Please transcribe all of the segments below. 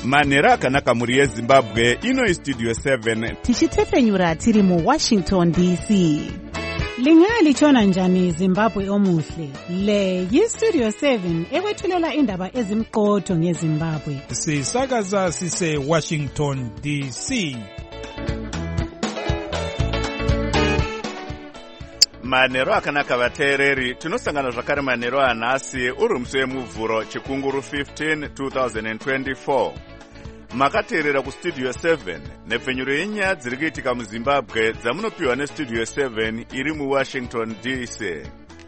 manhero akanaka muri yezimbabwe. Ino Studio 7 tichitepfenyura tiri mu Washington DC. Lingalitshona njani Zimbabwe omuhle? Le yi-Studio 7 ekwethulela indaba ezimqotho ngeZimbabwe. Sisakaza sise Washington DC. manhero akanaka vateereri. Tinosangana zvakare manhero anhasi uri musi wemuvhuro chikunguru 15 2024. Makateerera kustudio 7 nepfenyuro yenyaya dziri kuitika muZimbabwe dzamunopiwa nestudio 7 iri muWashington DC.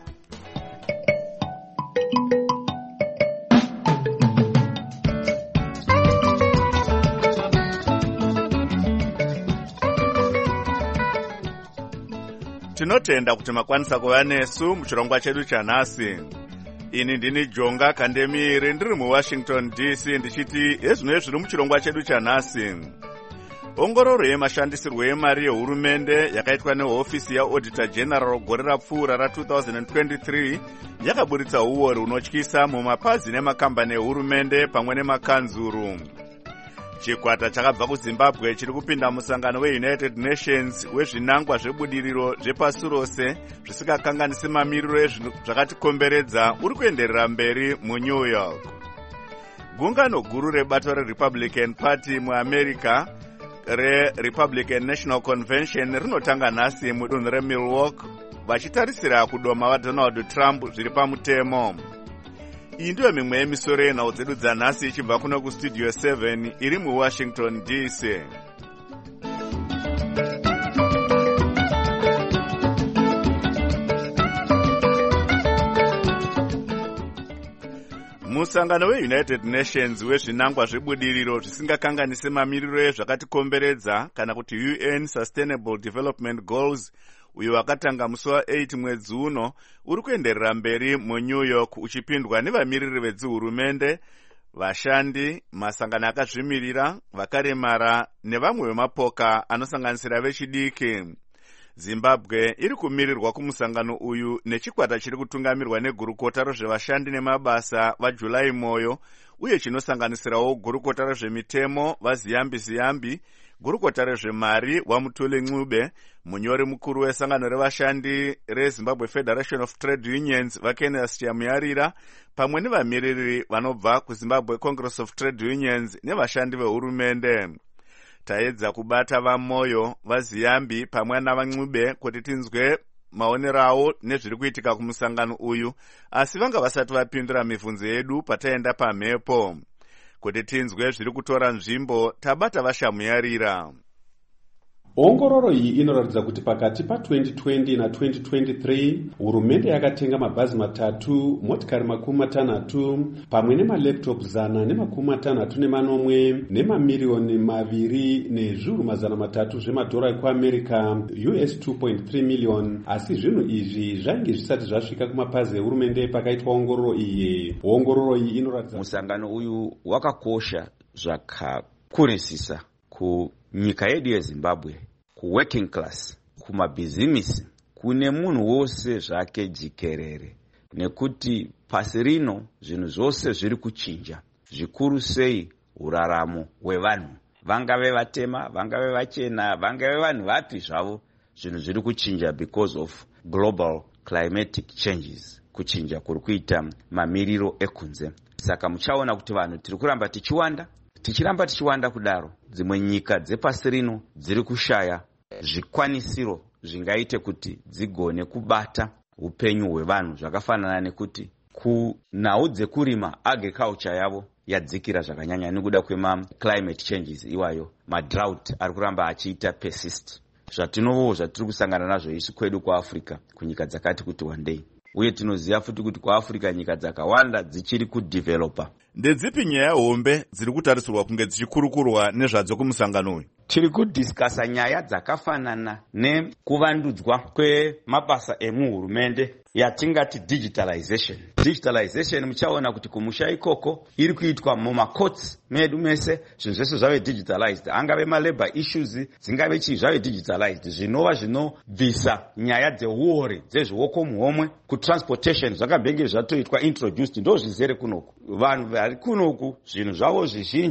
Tinotenda kuti makwanisa kuva nesu muchirongwa chedu chanhasi. Ini ndini Jonga Kandemiri ndiri muWashington DC ndichiti ezvino zviri muchirongwa chedu chanhasi. Ongororo yemashandisirwo emari yehurumende yakaitwa nehofisi yaAuditor General gore rapfuura ra2023 yakaburitsa uori hunotyisa mumapazi nemakambani ehurumende pamwe nemakanzuru. Chikwata chakabva kuZimbabwe chiri kupinda musangano weUnited Nations wezvinangwa zvebudiriro zvepasi rose zvisingakanganisi mamiriro zvakatikomberedza uri kuenderera mberi muNew York. Gungano guru rebato reRepublican Party muAmerica reRepublican National Convention rinotanga nhasi mudunhu reMilwaukee vachitarisira kudoma vaDonald Trump zviri pamutemo. Iyi ndiyo mimwe yemisoro yenhau dzedu dzanhasi ichibva kuno kustudio 7 iri muWashington DC. Musangano weUnited Nations wezvinangwa zvebudiriro zvisingakanganisi mamiriro ezvakatikomberedza kana kuti UN Sustainable Development Goals uyo wakatanga musi wa8 mwedzi uno uri kuenderera mberi muNew York uchipindwa nevamiriri vedzihurumende, vashandi, masangano akazvimirira, vakaremara nevamwe vemapoka anosanganisira vechidiki. Zimbabwe iri kumirirwa kumusangano uyu nechikwata chiri kutungamirwa negurukota rezvevashandi nemabasa vaJulai Moyo uye chinosanganisirawo gurukota rezvemitemo vaZiyambi, gurukota rezvemari vaMutule Ncube, munyori mukuru wesangano revashandi reZimbabwe Federation of Trade Unions vaKenes Chamuyarira pamwe nevamiriri vanobva kuZimbabwe Congress of Trade Unions nevashandi vehurumende. Taedza kubata vaMoyo, vaZiyambi pamwe navaNcube kuti tinzwe maonero avo nezviri kuitika kumusangano uyu, asi vanga vasati vapindura mibvunzo yedu pataenda pamhepo. Kuti tinzwe zviri kutora nzvimbo, tabata vaShamuyarira. Ongororo iyi inoratidza kuti pakati pa2020 na 2023 hurumende yakatenga mabhazi 3, motikari 60 pamwe nemalaptop 164 nemamiliyoni 2 nezviuru 300 zvemadhora ekuAmerica US 2.3 million. Asi zvinhu izvi zvainge zvisati zvasvika kumapazi ehurumende pakaitwa ongororo iyi. Ongororo iyi inoratidza musangano uyu wakakosha zvakakurisisa kunyika yedu yeZimbabwe, kuworking class, kumabhizimisi, kune munhu wose zvake jikerere, nekuti pasi rino zvinhu zvose zviri kuchinja, zvikuru sei uraramo hwevanhu, vangave vatema, vangave vachena, vangave vanhu vapi zvavo, zvinhu zviri kuchinja because of global climatic changes, kuchinja kuri kuita mamiriro ekunze. Saka muchaona kuti vanhu tiri kuramba tichiwanda kudaro, dzimwe nyika dzepasi rino dziri kushaya zvikwanisiro zvingaite kuti dzigone kubata upenyu hwevanhu, zvakafanana nekuti kunhau dzekurima agriculture yavo yadzikira zvakanyanya nekuda kwema-climate changes iwayo, madrought ari kuramba achiita persist. Zvatinowo zvatiri kusangana nazvo isu kwedu kuAfrica, kunyika dzakati kuti one day. Uye tinoziva futi kuti kuAfrica nyika dzakawanda dzichiri kudevelopa. Ndedzipi nyaya hombe dziri kutarisirwa kunge dzichikurukurwa nezvadzo kumusangano uyu? Tiri kudhiskasa nyaya dzakafanana nekuvandudzwa kwemabasa emuhurumende yatingati digitalization. Digitalization muchaona kuti kumusha ikoko iri kuitwa mumacourts medu mese, zvinhu zvese zvave digitalized, angave malabor issues dzingave chii zvave digitalized, zvinova zvinobvisa nyaya dzeuori dzezvioko muhomwe. Kutransportation zvakambenge zvatoitwa introduced, ndo zvizere kunoku. Vanhu vari kunoku zvinhu zvavo zvizhinji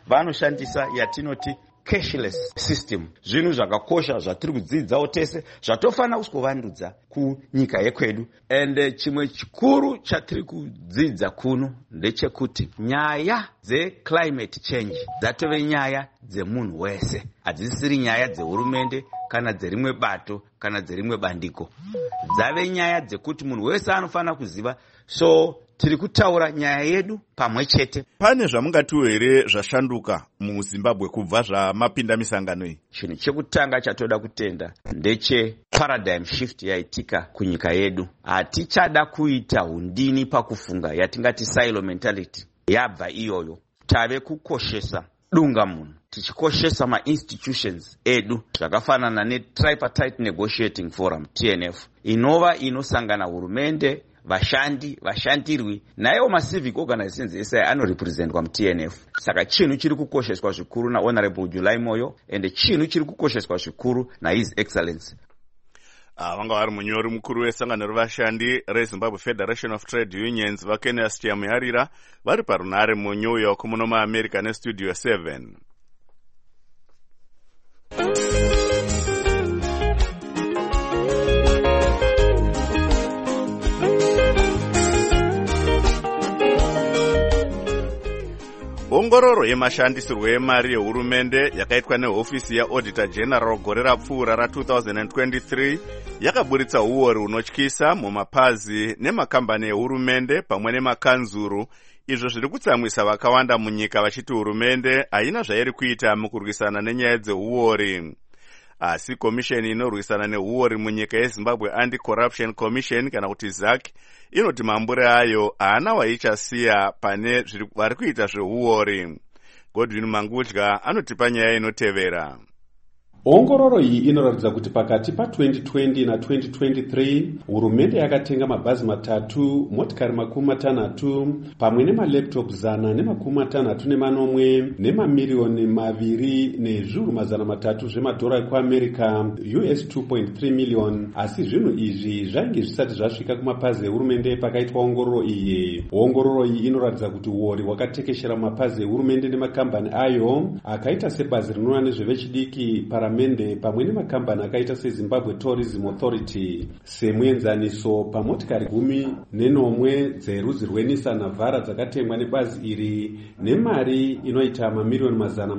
vanoshandisa yatinoti cashless system. Zvinhu zvakakosha zvatiri kudzidzawo tese zvatofanira kusivandudza kunyika yekwedu. And chimwe chikuru chatiri kudzidza kuno ndechekuti nyaya climate change dzatove nyaya dzemunhu wese, hadzisiri nyaya dzehurumende kana dzerimwe bato kana dzerimwe bandiko, dzave nyaya dzekuti munhu wese anofanira kuziva. So tiri kutaura nyaya yedu pamwe chete. Pane zvamungatiwo here zvashanduka muZimbabwe kubva zvamapinda misangano iyi? Chinhu chekutanga chatoda kutenda ndeche paradigm shift yaitika kunyika yedu. Hatichada kuita hundini pakufunga yatingati silo mentality. Yabva iyoyo. Tave kukoshesa dunga munhu, tichikoshesa ma-institutions edu zvakafanana ne-tripartite negotiating forum TNF inova inosangana hurumende, vashandi, vashandirwi naiwo ma-civic organizations ese anorepresentwa mu-TNF. Saka chinhu chiri kukosheswa zvikuru naHonorable July Moyo ende chinhu chiri kukosheswa zvikuru naHis Excellency. Vanga vari munyori mukuru wesangano revashandi reZimbabwe Federation of Trade Unions vaKenes Chiyamuyarira vari parunare muNew York muno muAmerica neStudio 7. Ongororo yemashandisirwo emari yehurumende yakaitwa nehofisi yaAuditor General gore rapfuura ra2023 yakaburitsa uori hunotyisa mumapazi nemakambani ehurumende pamwe nemakanzuru, izvo zviri kutsamwisa vakawanda munyika vachiti hurumende haina zvairi kuita mukurwisana nenyaya dzeuori. Asi komisheni inorwisana neuori munyika yeZimbabwe Anti-Corruption Commission kana kuti ZAC inoti mambure ayo haana waichasiya pane vari kuita zveuori. Godwin Mangudya anotipa nyaya inotevera. Ongororo iyi inoratidza kuti pakati pa2020 na2023 hurumende yakatenga mabhazi 3, motikari 60 pamwe nemalaptop 164 nemamiliyoni 2.3 zvemadhora ekuAmerica $2.3 million. Asi zvinhu izvi zvainge zvisati zvasvika kumapazi ehurumende pakaitwa ongororo iyi. Ongororo iyi inoratidza kuti uori hwakatekeshera mapazi ehurumende nemakambani ayo akaita sebazi rinoona nezvevechidiki paramende pamwe nemakambani akaita seZimbabwe Tourism Authority. Semuenzaniso, pamotikari 14 dzerudzi rweNissan Navara dzakatengwa nebazi iri nemari inoita mamiliyoni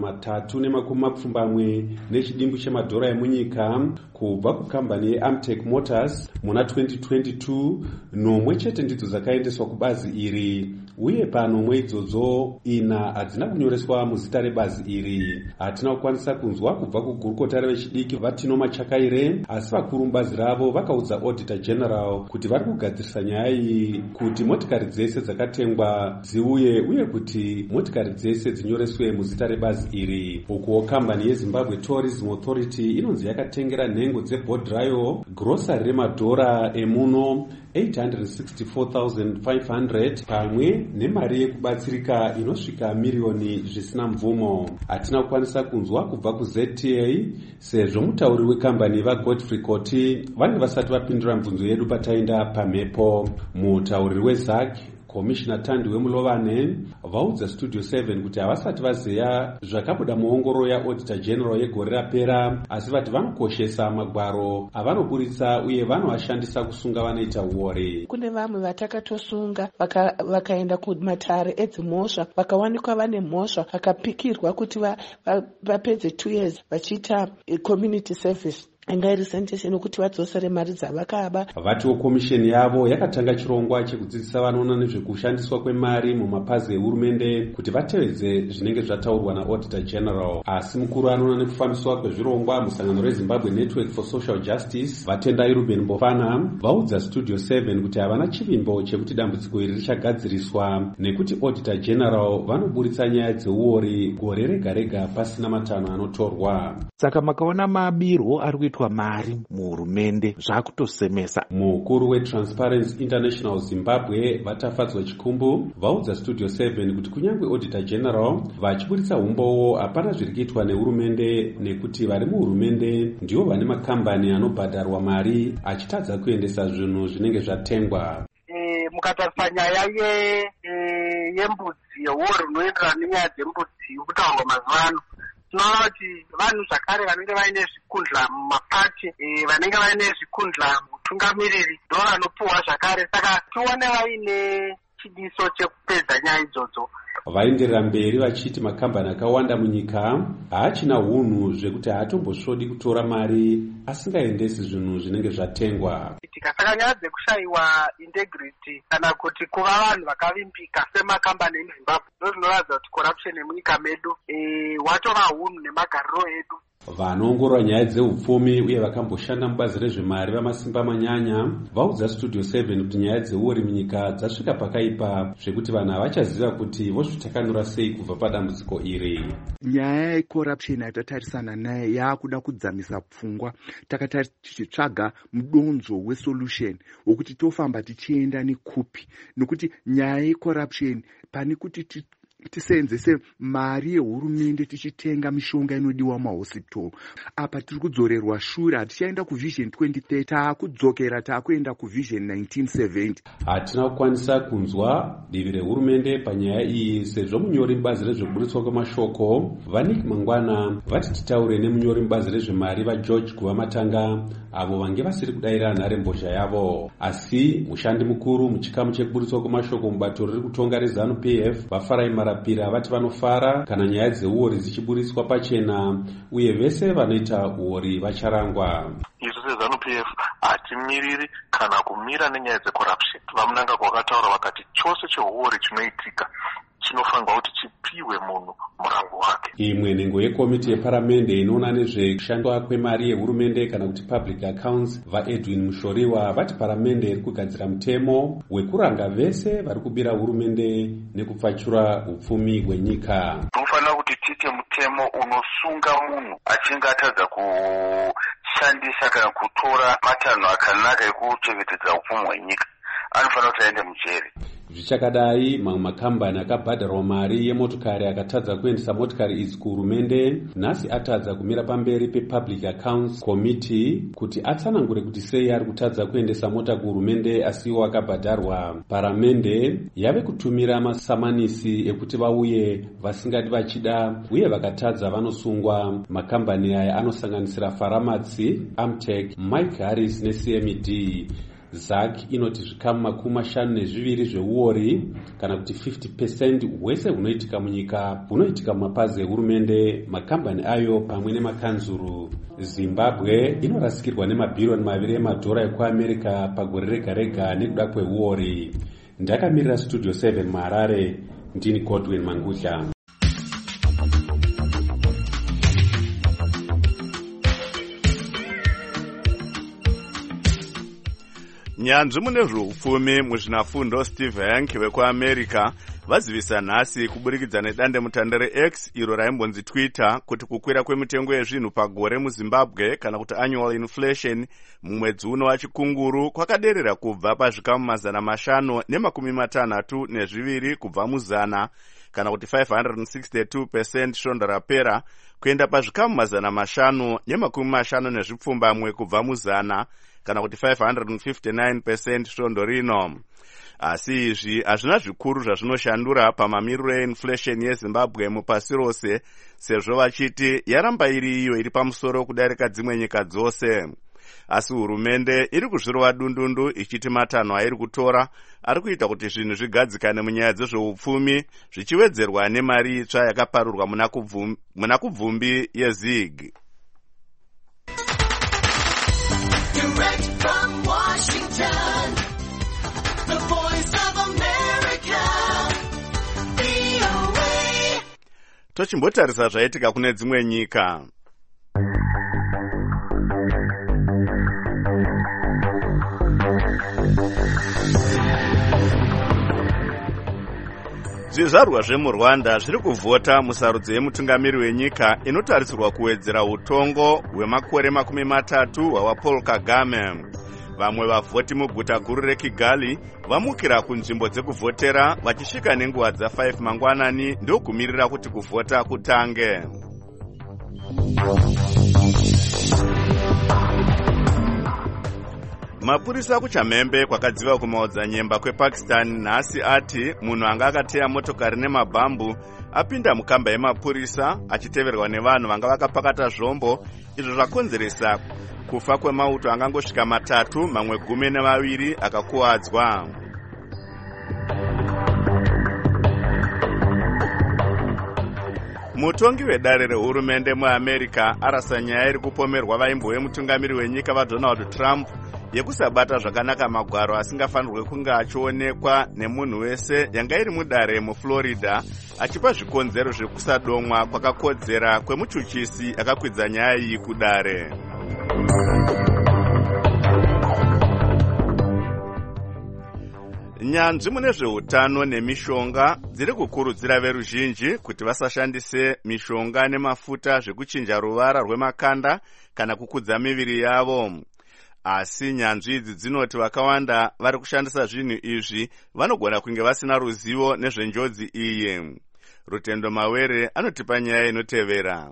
320 nechidimbu chemadhora emunyika kubva kukambani yeAmtech Motors muna 2022, nomwe chete ndidzo dzakaendeswa kubazi iri, uye panomwe idzodzo 4 hadzina kunyoreswa muzita rebazi iri. Hatina kukwanisa kunzwa kubva kugurukota revechidiki Vatino Machakaire, asi vakuru mubazi ravo vakaudza Auditor General kuti vari kugadzirisa nyaya iyi kuti motikari dzese dzakatengwa dziuye uye kuti motikari dzese dzinyoreswe muzita rebazi iri. Ukuwo kambani yeZimbabwe Tourism Authority inonzi yakatengera nhengo dzebhodhirayo grosari remadhora emuno 864,500 pamwe nemari yekubatsirika inosvika miliyoni zvisina mvumo. Hatina kukwanisa kunzwa kubva kuZTA sezvo mutauri wekambani vaGodfrey Koti vange vasati vapindura mibvunzo yedu pataenda pamhepo. Mutauri weZAC Komishina Tandi Wemulovane vaudza Studio 7 kuti havasati vazeya zvakabuda muongororo yaAuditor General yegore rapera, asi vati vanokoshesa magwaro avanoburitsa uye vanovashandisa kusunga vanoita uori. Kune vamwe vatakatosunga vakaenda kumatare edzimhosva vakawanikwa vane mhosva vakapikirwa kuti vapedze 2 years vachiita community service angairi sentence nokuti vadzosere mari dzavakaba. Vatiwo komisheni yavo yakatanga chirongwa chekudzidzisa vanoona nezvekushandiswa kwemari mumapazi ehurumende kuti vatevedze zvinenge zvataurwa naAuditor General. Asi mukuru anoona nekufambiswa kwezvirongwa musangano reZimbabwe Network for Social Justice Vatendai Ruben Bofana vaudza Studio 7 kuti havana chivimbo chekuti dambudziko iri richagadziriswa nekuti Auditor General vanoburitsa nyaya dzeuori gore rega rega pasina matanho anotorwa. Saka makaona mabirwo ari kuitwa mari muhurumende zvakutosemesa. Mukuru weTransparency International Zimbabwe Vatafadzwa Chikumbu vaudza Studio 7 kuti kunyange Auditor General vachiburitsa umbowo hapana zviri kuitwa nehurumende nekuti vari muhurumende ndivo vane makambani anobhadharwa mari achitadza kuendesa zvinhu zvinenge zvatengwa. Mukatarisa nyaya yembudzi yeuori unoenderana nenyaya dzembudzi kutaurwa mazuva ano. Tinoona kuti vanhu zvakare vanenge vaine zvikundla mumapati, vanenge vaine zvikundla mutungamiriri ndo vanopuhwa zvakare. Saka tione vaine chidiso chekupedza nyaya idzodzo. Vaenderera mberi vachiti makambani akawanda munyika haachina unhu zvekuti haatombosvodi kutora mari asingaendesi zvinhu zvinenge zvatengwa. Saka nyaya dzekushayiwa integrity kana kuti kuva vanhu vakavimbika semakambani emuZimbabwe ndo zvinoratidza kuti corruption yemunyika medu watova unhu nemagariro edu. Vanoongorora nyaya dzeupfumi uye vakamboshanda mubazi rezvemari vamasimba manyanya vaudza Studio 7 kuti nyaya dzeuori munyika dzasvika pakaipa zvekuti vanhu havachaziva kuti vozvitakanura sei kubva padambudziko iri. Nyaya yecorruption yatatarisana naye yaakuda kudzamisa pfungwa. Takati tichitsvaga mudonzo wesolution wokuti tofamba tichienda nekupi, nokuti nyaya yecorruption pane kuti tiseenzese mari yehurumende tichitenga mishonga inodiwa mahosipitoro. Apa tiri kudzorerwa shure, hatichaenda kuvision 2030, taakudzokera taakuenda kuvision 1970. Hatina kukwanisa kunzwa divi rehurumende panyaya iyi sezvo munyori mubazi rezvekuburitswa kwemashoko Vanik Mangwana vati titaure nemunyori mubazi rezvemari vaGeorge Guvamatanga avo vange vasiri kudayira nharembozha yavo. Asi mushandi mukuru muchikamu chekuburitswa kwemashoko mubato riri kutonga reZANU-PF vaFarai Marapira vati vanofara kana nyaya dzeuori dzichiburitswa pachena uye vese vanoita uori vacharangwa. Isu seZANU-PF hatimiriri kana kumira nenyaya dzecorruption. Vamunanga kwakataura vakati chose cheuori chinoitika chinofanirwa kuti chipiwe munhu murango wake. Imwe nhengo yekomiti yeparamende inoona nezvekushandwa kwemari yehurumende kana kuti public accounts vaEdwin Mushoriwa vati paramende iri kugadzira mutemo wekuranga vese vari kubira hurumende nekupfachura upfumi hwenyika. Tofanira kuti tiite mutemo unosunga munhu achinge atadza kushandisa kana kutora matanho akanaka ekuchengetedza upfumi hwenyika. Anofanira kuti aende mujeri. Zvichakadai mamwe makambani akabhadharwa mari yemotokari akatadza kuendesa motikari idzi kuhurumende nhasi atadza kumira pamberi pepublic accounts committee kuti atsanangure kuti sei ari kutadza kuendesa mota kuhurumende asiwo akabhadharwa. Paramende yave kutumira masamanisi ekuti vauye vasingati vachida uye vakatadza vanosungwa. Makambani aya anosanganisira Faramatsi, Amtech, Mike Harris neCMD. ZAC inoti zvikamu 52 zveuori kana kuti 50% hwese hunoitika munyika hunoitika mumapazi ehurumende, makambani ayo pamwe nemakanzuru. Zimbabwe inorasikirwa nemabhiriyoni 2 emadhora ekuAmerica pagore rega rega nekuda kweuori. Ndakamirira Studio 7 muHarare, ndini Godwin Mangudla. Nyanzvi mune zveupfumi muzvinafundo Steve Hanke vekuAmerica vazivisa nhasi kuburikidza nedandemutande reX iro raimbonzi Twitter kuti kukwira kwemitengo yezvinhu pagore muZimbabwe kana kuti annual inflation mumwedzi uno wachikunguru kwakaderera kubva pazvikamu 562 kubva muzana kana kuti 562% svondo rapera kuenda pazvikamu 550 kubva muzana kana kuti 559% svondo rino. Asi izvi hazvina zvikuru zvazvinoshandura pamamiriro einflation yeZimbabwe mupasi rose, sezvo vachiti yaramba iri iyo iri pamusoro kudarika dzimwe nyika dzose. Asi hurumende iri kuzvirova dundundu ichiti matanho airi kutora ari kuita kuti zvinhu zvigadzikane munyaya dzezveupfumi zvichiwedzerwa nemari itsva yakaparurwa muna kubvumbi yeZIG. Direct from Washington, the voice of America, VOA. Tochimbotarisa zvaitika kune dzimwe nyika. Zvizvarwa zvemuRwanda zviri kuvhota musarudzo yemutungamiri wenyika inotarisirwa kuwedzera utongo hwemakore 30 hwaPaul Kagame. Vamwe vavhoti muguta guru reKigali vamukira kunzvimbo dzekuvhotera vachisvika nenguva dza5 mangwanani ndokumirira kuti kuvhota kutange. Mapurisa kuChamhembe kwakadziva kumaodzanyemba kwePakistan nhasi ati munhu anga akateya motokari nemabhambu apinda mukamba yemapurisa achiteverwa nevanhu vanga vakapakata zvombo, izvo zvakonzeresa kufa kwemauto angangosvika 3, mamwe 12 akakuwadzwa. Mutongi wedare rehurumende muAmerica arasa nyaya iri kupomerwa vaimbo vemutungamiri wenyika vaDonald Trump yekusabata zvakanaka magwaro asingafanirwe kunge achionekwa nemunhu wese yanga iri mudare muFlorida, achipa zvikonzero zvekusadomwa kwakakodzera kwemuchuchisi akakwidza nyaya iyi kudare. Nyanzvi mune zveutano nemishonga dziri kukurudzira veruzhinji kuti vasashandise mishonga nemafuta zvekuchinja ruvara rwemakanda kana kukudza miviri yavo. Asi nyanzvi idzi dzinoti vakawanda vari kushandisa zvinhu izvi vanogona kunge vasina ruzivo nezvenjodzi iyi. Rutendo Mawere anotipa nyaya inotevera.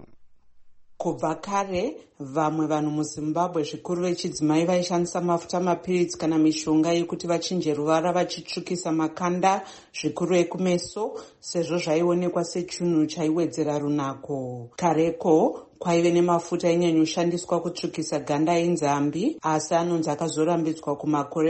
Kubva kare vamwe vanhu muZimbabwe zvikuru vechidzimai vaishandisa mafuta, mapiritsi kana mishonga yekuti vachinje ruvara vachitsvukisa makanda, zvikuru ekumeso, sezvo zvaionekwa sechinhu chaiwedzera runako. Kareko kwaive nemafuta ainyanyoshandiswa kutsvukisa ganda enzambi, asi anonzi akazorambidzwa kumakore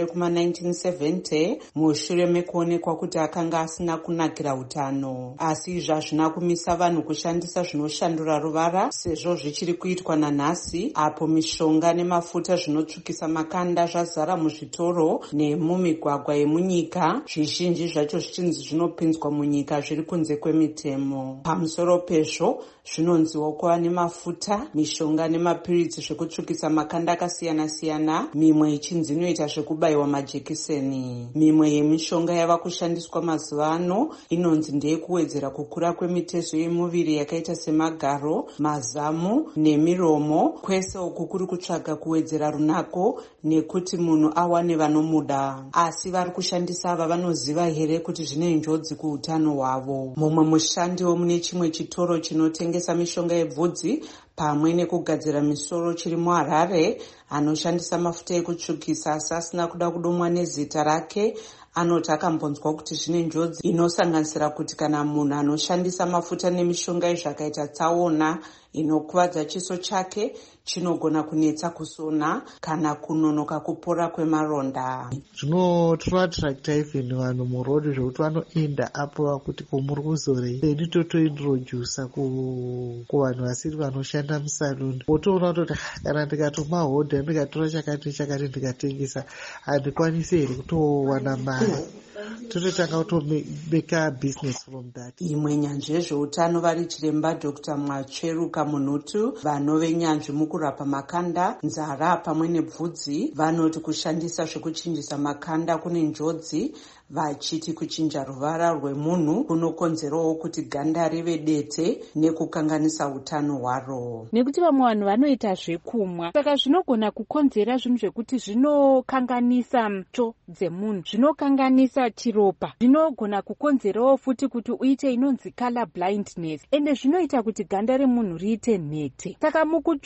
kuma1970 mushure mekuonekwa kuti akanga asina kunakira utano. Asi izvi hazvina kumisa vanhu kushandisa zvinoshandura ruvara, sezvo zvichiri kuitwa nanhasi, apo mishonga nemafuta zvinotsvukisa makanda zvazara muzvitoro nemumigwagwa yemunyika, zvizhinji zvacho zvichinzi zvinopinzwa munyika zviri kunze kwemitemo. Pamusoro pezvo, zvinonziwo kuva nemafuta, mishonga nemapiritsi zvekutsvukisa makanda akasiyana-siyana, mimwe ichinzi inoita zvekubayiwa majekiseni. Mimwe yemishonga yava kushandiswa mazuva ano inonzi ndeyekuwedzera kukura kwemitezo yemuviri yakaita semagaro, mazamu nemiromo, kwese uku kuri kutsvaga kuwedzera runako nekuti munhu awane vanomuda. Asi vari kushandisa ava vanoziva here kuti zvine njodzi kuutano hwavo. Mumwe mushandiwo mune chimwe chitoro chinotengesa mishonga yebvudzi pamwe nekugadzira misoro chiri muHarare anoshandisa mafuta ekutsvukisa asi asina kuda kudomwa nezita rake, anoti akambonzwa kuti zvine njodzi inosanganisira kuti kana munhu anoshandisa mafuta nemishonga izvi akaita tsaona inokuvadza chiso chake, chinogona kunetsa kusona kana kunonoka kupora kwemaronda. Zvinoattracta even vanhu murodi zvekuti vanoenda apo kuti komuri kuzorei, ini totointrodusa kuvanhu vasiri vanoshanda musaluni. Wotoona kuti kana ndikatomahodha ndikatora chakati chakati ndikatengesa handikwanisi here kutowana mari. Tototanga kutobeka business from that. Imwe nyanzvi yezveutano vari chiremba Dr. Mwacheruka Munutu, vanove nyanzvi mukurapa makanda, nzara pamwe nebvudzi, vanoti kushandisa zvekuchinjisa makanda kune njodzi, vachiti kuchinja ruvara rwemunhu kunokonzerawo kuti ganda rive dete nekukanganisa utano hwaro. Nekuti vamwe vanhu vanoita zvekumwa, saka zvinogona kukonzera zvinhu zvekuti zvinokanganisa mto dzemunhu, zvinokanganisa chiropa, zvinogona kukonzerawo futi kuti uite inonzi color blindness, ende zvinoita kuti ganda remunhu riite nhete. Saka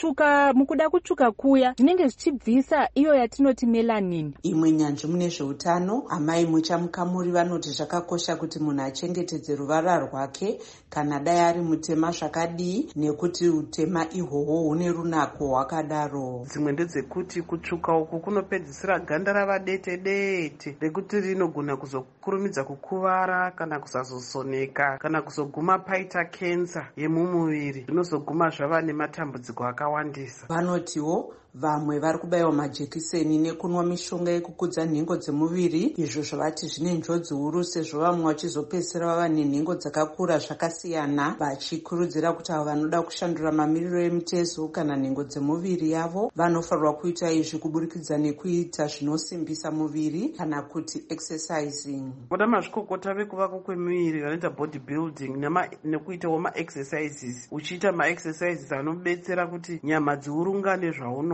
mukuda kutsvuka kuya zvinenge zvichibvisa iyo yatinoti melanin. Imwe nyanzvi mune zveutano, amai muchamukamuri vanoti zvakakosha kuti munhu achengetedze ruvara rwake kana dai ari mutema zvakadii, nekuti utema ihwohwo hune runako hwakadaro. Dzimwe ndedzekuti kutsvuka uku kunopedzisira ganda rava dete dete rekuti rinogona kuzokurumidza kukuvara kana kusazosoneka kana kuzoguma paita kensa yemumuviri, zvinozoguma zvava nematambudziko akawandisa. Vanotiwo vamwe vari kubayiwa majekiseni nekunwa mishonga yekukudza nhengo dzemuviri, izvo zvavati zvine njodzi huru sezvo vamwe vachizopedzisira vava nenhengo dzakakura zvakasiyana, vachikurudzira kuti avo vanoda kushandura mamiriro emitezo kana nhengo dzemuviri yavo vanofanirwa kuita izvi kuburikidza nekuita zvinosimbisa muviri kana kuti exercising. Voda mazvikokota vekuvako kwemuviri vanoita body building nekuitawo maexercises, uchiita maexercises anobetsera kuti nyama dziurungane zvauno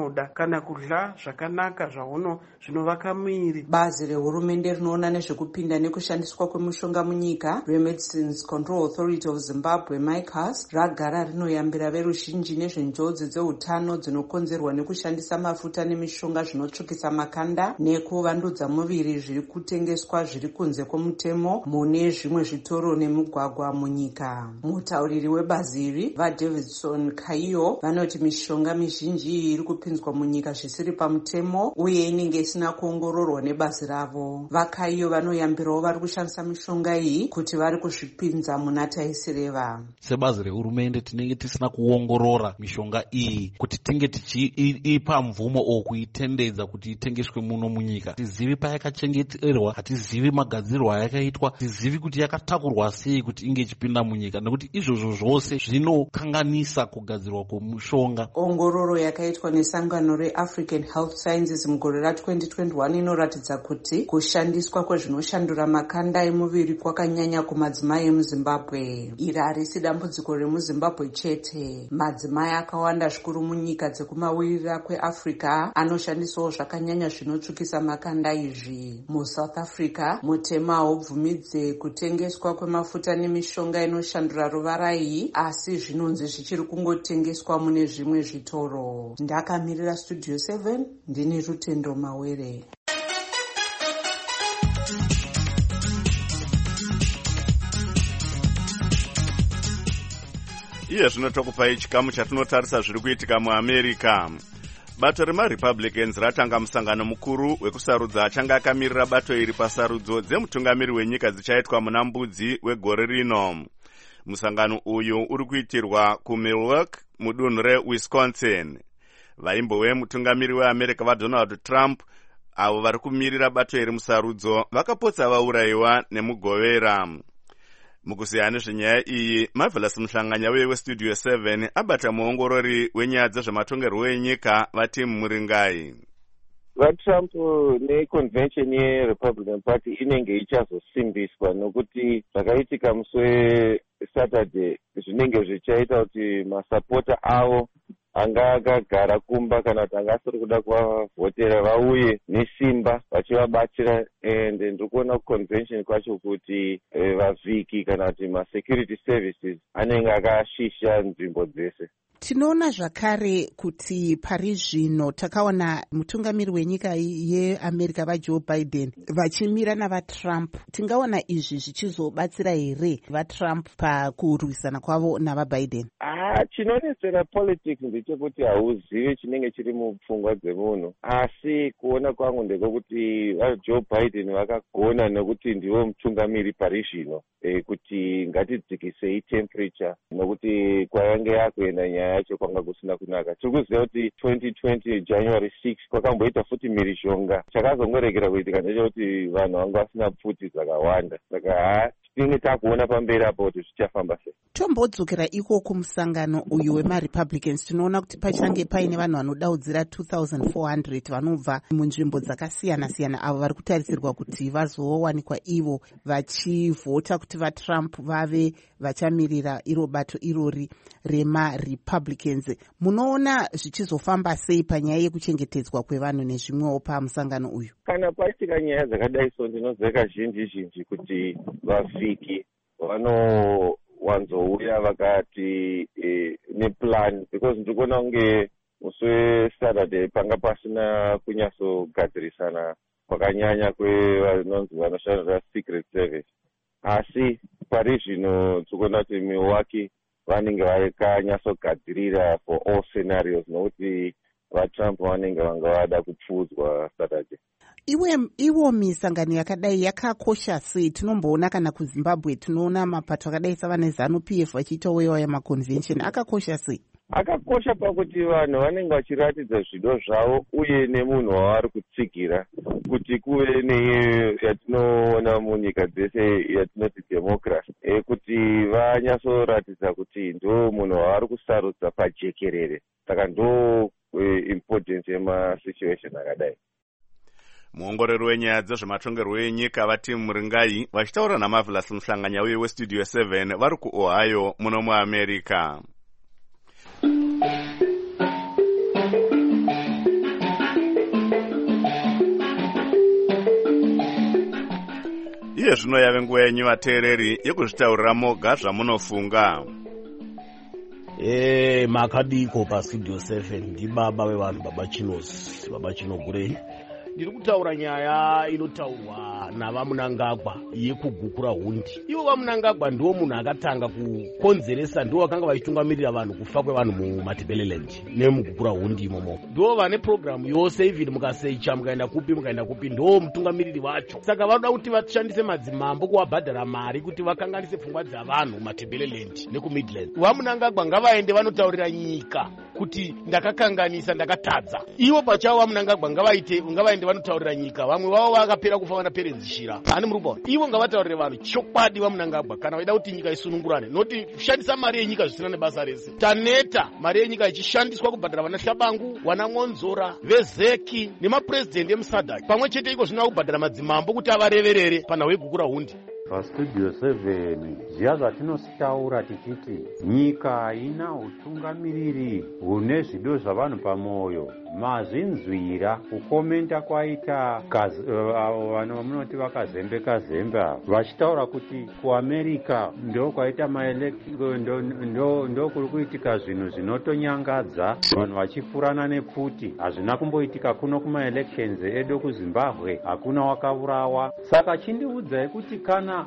zvaunoda kana kudya zvakanaka zvinovaka muviri. Bazi rehurumende rinoona nezvekupinda nekushandiswa kwemishonga munyika reMedicines Control Authority of Zimbabwe MICAS ragara rinoyambira veruzhinji nezvenjodzi dzeutano dzinokonzerwa nekushandisa mafuta nemishonga zvinotsvukisa makanda nekuvandudza muviri zviri kutengeswa zviri kunze kwomutemo mune zvimwe zvitoro nemugwagwa munyika. Mutauriri webazi iri vaDavidson Kaiyo vanoti mishonga mizhinji iri kupinzwa munyika zvisiri pamutemo uye inenge isina kuongororwa nebazi ravo. VaKaiyo vanoyambirawo vari kushandisa mishonga iyi kuti vari kuzvipinza muna taisireva. Sebazi rehurumende tinenge tisina kuongorora mishonga iyi kuti tinge tichiipa mvumo o kuitendedza kuti itengeswe muno munyika. Tizivi payakachengeterwa, hatizivi magadzirwo ayakaitwa, tizivi kuti yakatakurwa sei kuti inge ichipinda munyika, nekuti izvozvo zvose zvinokanganisa kugadzirwa kwemishonga. Ongororo yakaitwa nesangano reAfrican Health Sciences mugore ra2021 inoratidza kuti kushandiswa kwezvinoshandura makanda emuviri kwakanyanya kumadzimai emuZimbabwe. Iri harisi dambudziko remuZimbabwe chete. Madzimai akawanda zvikuru munyika dzekumawirira kweAfrica anoshandisawo zvakanyanya zvinotsvukisa makanda izvi. MuSouth Africa mutemo haubvumidze kutengeswa kwemafuta nemishonga inoshandura ruvara iyi, asi zvinonzi zvichiri kungotengeswa mune zvimwe zvitoro. Ndakamirira Studio 7 ndini Rutendo Mawere. Iye zvino tokupai chikamu chatinotarisa zviri kuitika muAmerica. Bato remaRepublicans ratanga musangano mukuru wekusarudza achanga akamirira bato iri pasarudzo dzemutungamiri wenyika dzichaitwa muna Mbudzi wegore rino. Musangano uyu uri kuitirwa kuMilwaukee mudunhu reWisconsin. Vaimbo wemutungamiri weAmerica vaDonald Trump avo vari kumirira bato iri musarudzo vakapotsa vaurayiwa nemugovera. Mukusiyana nezvenyaya iyi, Marvelous Muhlanganya weStudio 7 abata muongorori wenyaya dzezvematongerwo enyika vaTim Muringai. VaTrump neconvention yeRepublican Party inenge ichazosimbiswa nokuti zvakaitika musi weSaturday zvinenge zvichaita kuti masapota avo anga akagara kumba kana kuti anga asiri kuda kuvavhotera vauye nesimba vachivabatsira. Ende ndikuona kuconvention kwacho kuti vavhiki kana kuti masecurity services anenge akashisha nzvimbo dzese. Tinoona zvakare kuti pari zvino takaona mutungamiri wenyika yeAmerica vaJoe Biden vachimira navaTrump. Tingaona izvi zvichizobatsira here vaTrump pakurwisana kwavo navaBiden? Chinonetsera politics ndechekuti hauzivi chinenge chiri mupfungwa dzemunhu, asi kuona kwangu ndekwokuti vaJoe Biden vakagona nekuti ndivo mutungamiri pari zvino kuti ngatidzikisei temperature, nokuti kwayange yakuenda nyaya yacho kwanga kusina kunaka. Tiri kuziva kuti 2020 January 6 kwakamboita futi mhirizhonga. Chakazongoregera kuitika ndechekuti vanhu vanga vasina pfuti dzakawanda. Saka tinenge takuona pamberi apo kuti zvichafamba sei. Tombodzokera iko kumusangano uyu wemaRepublicans, tinoona kuti pachange paine vanhu vanodaudzira 2400 vanobva munzvimbo dzakasiyana-siyana avo vari kutarisirwa kuti vazowanikwa ivo vachivhota kuti vaTrump vave vachamirira iro bato irori remaRepublicans. Munoona zvichizofamba sei panyaya yekuchengetedzwa kwevanhu nezvimwewo pamusangano uyu? Kana paitika nyaya dzakadai so ndinoziva kazhinji kuti vavhiki vanowanzouya vakati neplan, because ndikuona kunge musi weSaturday panga pasina kunyatsogadzirisana kwakanyanya kwevanonzi vanoshandira secret service. Asi pari zvino tikuona kuti Milwaukee vanenge vakanyatsogadzirira for all scenarios, nokuti vaTrump vanenge vanga vada kupfudzwa Saturday. Iwo misangano yakadai yakakosha sei? Tinomboona kana kuZimbabwe tinoona mapato akadai savane ZANU-PF vachiitawo yamaconvention. Akakosha sei? Akakosha pakuti vanhu vanenge vachiratidza zvido zvavo uye nemunhu wavari kutsigira kuti kuve neiyo yatinoona munyika dzese yatinoti democracy, kuti vanyatsoratidza kuti ndo munhu wavari kusarudza pajekerere. Saka ndo importance yemasituation akadai. Muongorori wenyaya dzezvematongerwo enyika vaTim Muringai vachitaura naMarvelous Muhlanganya weStudio 7 vari kuOhio muno muAmerica. iye zvino yave nguva yenyu vateereri yekuzvitaurira moga zvamunofunga. Makadiko pastudio 7 ndibaba vevanhu baba Chinogurei. Ndiri kutaura nyaya inotaurwa navamunangagwa yekugukura hundi. Ivo vamunangagwa ndiwo munhu akatanga kukonzeresa, ndiwo vakanga vachitungamirira vanhu kufa kwevanhu muMatabeleland nemugukura hundi imomo. Ndiwo vane programu yose, even mukaseicha mukaenda kupi ndiwo mutungamiriri vacho. Saka vanoda kuti vashandise madzimambo kuvabhadhara mari kuti vakanganise pfungwa dzavanhu muMatabeleland nekuMidland. Vamunangagwa ngavaende vanotaurira nyika kuti ndakakanganisa, ndakatadza. Ivo pachavo vamunangagwa ngavaende vanotaurira nyika. Vamwe vavo vakapera kufa vanaperenzishira. Ani murubona. Ivo ngavataurire vanhu chokwadi vamunangagwa kana vaida kuti nyika isunungurane. Noti kushandisa mari yenyika zvisina nebasa rese. Taneta mari yenyika ichishandiswa kubhadhara vana Shabangu, vana Ngonzora, vezeki nemapresident emuSADC. Pamwe chete iko zvinoda kubhadhara madzimambo kuti avareverere panhau yegukura hundi. Pastudio 7 zviya zvatinositaura tichiti nyika haina utungamiriri hune zvido zvavanhu pamwoyo. Mazvinzwira kukomenta kwaita vanhu vamunoti vakazembe vachitaura kuti kuAmerica ndo kwaita ndo kuri kuitika zvinhu zvinotonyangadza, vanhu vachifurana nepfuti. Hazvina kumboitika kuno kumaelections edu kuZimbabwe, hakuna wakaurawa. Saka chindiudzai kuti kana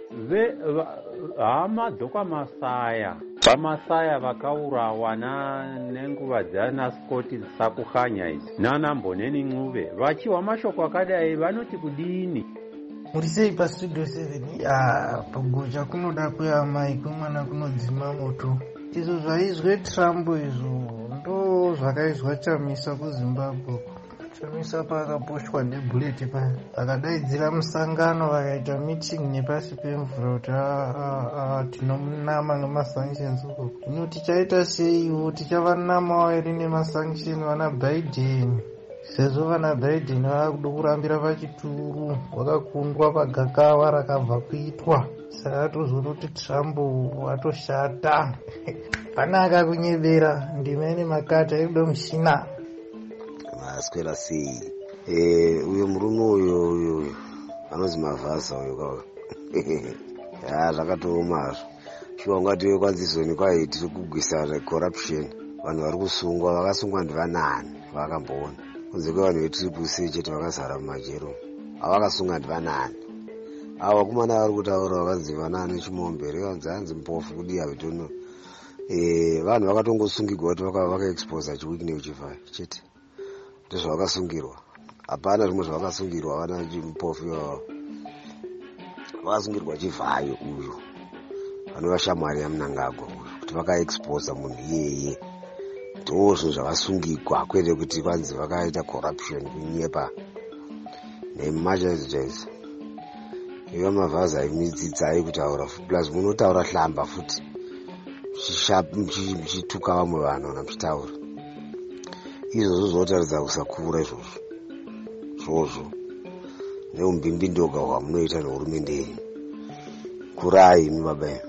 hama dzokwaMasaya vaMasaya vakaurawa nenguva dzana Scott dzisakukhanya idzi nana Mboneni Ncube vachiwa mashoko akadai vanoti kudini? Murisei pastudio 7 pagoja kunoda kuyamai kwemwana kunodzima moto. Izvo zvaizwe Trump izvo ndo zvakaizwa Chamisa kuZimbabwe. Chamisa paakaposhwa nebhuleti paya akadaidzira musangano vakaita meeting nepasi pemvura kuti tinomunama nemasanctions uko. Hino tichaita seiwo, tichavanamawo ere nemasanction vana Biden, sezvo vana Biden vakuda kurambira pachituru, vakakundwa pagakawa rakabva kuitwa. Saka tozonoti Trump watoshata. Panaka kunyebera ndima ine makata ekuda mushina aswera sei. Uyo murume uyo anonzi Mavhasa uyo kawo. Zvakatoomazvo. Shuwa ungati wekwanzisoni kwai tiri kugwisa corruption. Vanhu vari kusungwa, vakasungwa ndivanani vakamboona. Kunze kwevanhu veTriple chete vakazara mumajero. Avakasunga ndivanani. Ava vakomana vari kutaura vakanzi vanani Chimombere, vanzi mpofu kudi havitono. Vanhu vakatongosungirwa kuti vakaexposa chiwiki neuchivhayo chete. Ndozvavakasungirwa. Hapana zvimwe zvavakasungirwa vana mupofu ivavo. Vakasungirwa chivhayo uyu vanova shamwari yaMunangagwa uyu kuti vakaexposa munhu iyeye. Ndo zvinhu zvavasungirwa, kwete kuti vanzi vakaita corruption kunyepa nemachaizi. Iva Mavhaza imidzidzai kutaura plus munotaura hlamba futi muchituka vamwe vanhu namuchitaura. Izvozvo zvotaridza kusakura izvozvo neumbimbidoga hwamunoita nehurumende yenyu. Kurai imi baba yenyu.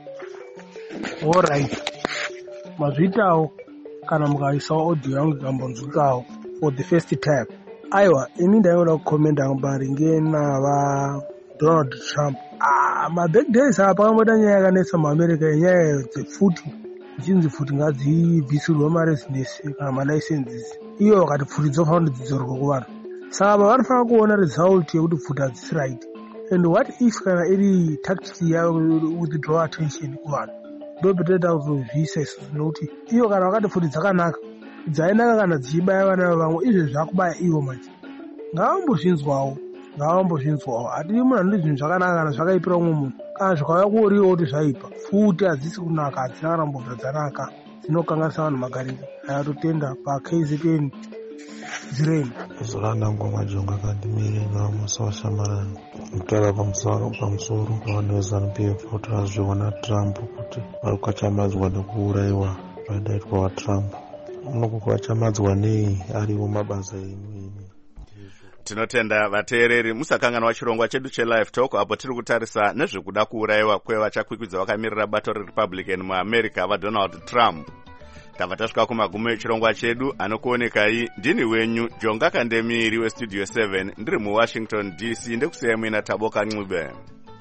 Alright, mazviitawo kana mukaisawo audio yangu ikambonzwikawo for the first time. Aiwa, ini ndaiona kukomenda maringe nava Donald Trump. Mabig days apa pakamboita nyaya yakanetsa muAmerica yenyaya dzefuti. Ichinzi futi ngadzibvisirwe maresidence kana malaisenses. Iyo wakati futi dzofanira dzidzorwa kuvanhu. Saka vanofanira kuona result yekuti futi hadzisi right. And what if kana iri tactics yavo withdraw attention kuvanhu. Ndopeteta kuzozvisa isusu nokuti iyo kana wakati futi dzakanaka, dzainaka kana dzichibaya vana vamwe, izvezvi zvakubaya ivo manje. Ngavambozvinzwawo. Hatidi munhu anoita zvinhu zvakanaka kana zvakaipira umwe munhu. Kana zvikauya kuoriwo kuti zvaipa. Futi hadzisi kunaka, hadzina kana mbobva dzanaka. Dzinokanganisa vanhu magariro. Ayatotenda paKZN dzireni. Zolanda Ngoma Jonga kandimirenga musa washamarana. Mutara pamusoro pavanhu veZANU-PF kuti vazviona Trump kuti vari kwachamadzwa nekuuraiwa padaitwa waTrump. Unoku kwachamadzwa nei ariwo mabasa enyu. Tinotenda vateereri musakanganwa chirongwa chedu cheLive Talk apo tiri kutarisa nezvekuda kuurayiwa kwevachakwikwidza vakamirira bato reRepublican muAmerica vaDonald Trump. tabva tasvika kumagumo echirongwa chedu. Anokuonekai ndini wenyu Jonga Kandemiri westudio 7 ndiri muWashington DC. Ndekusiyai muina Taboka Ncube.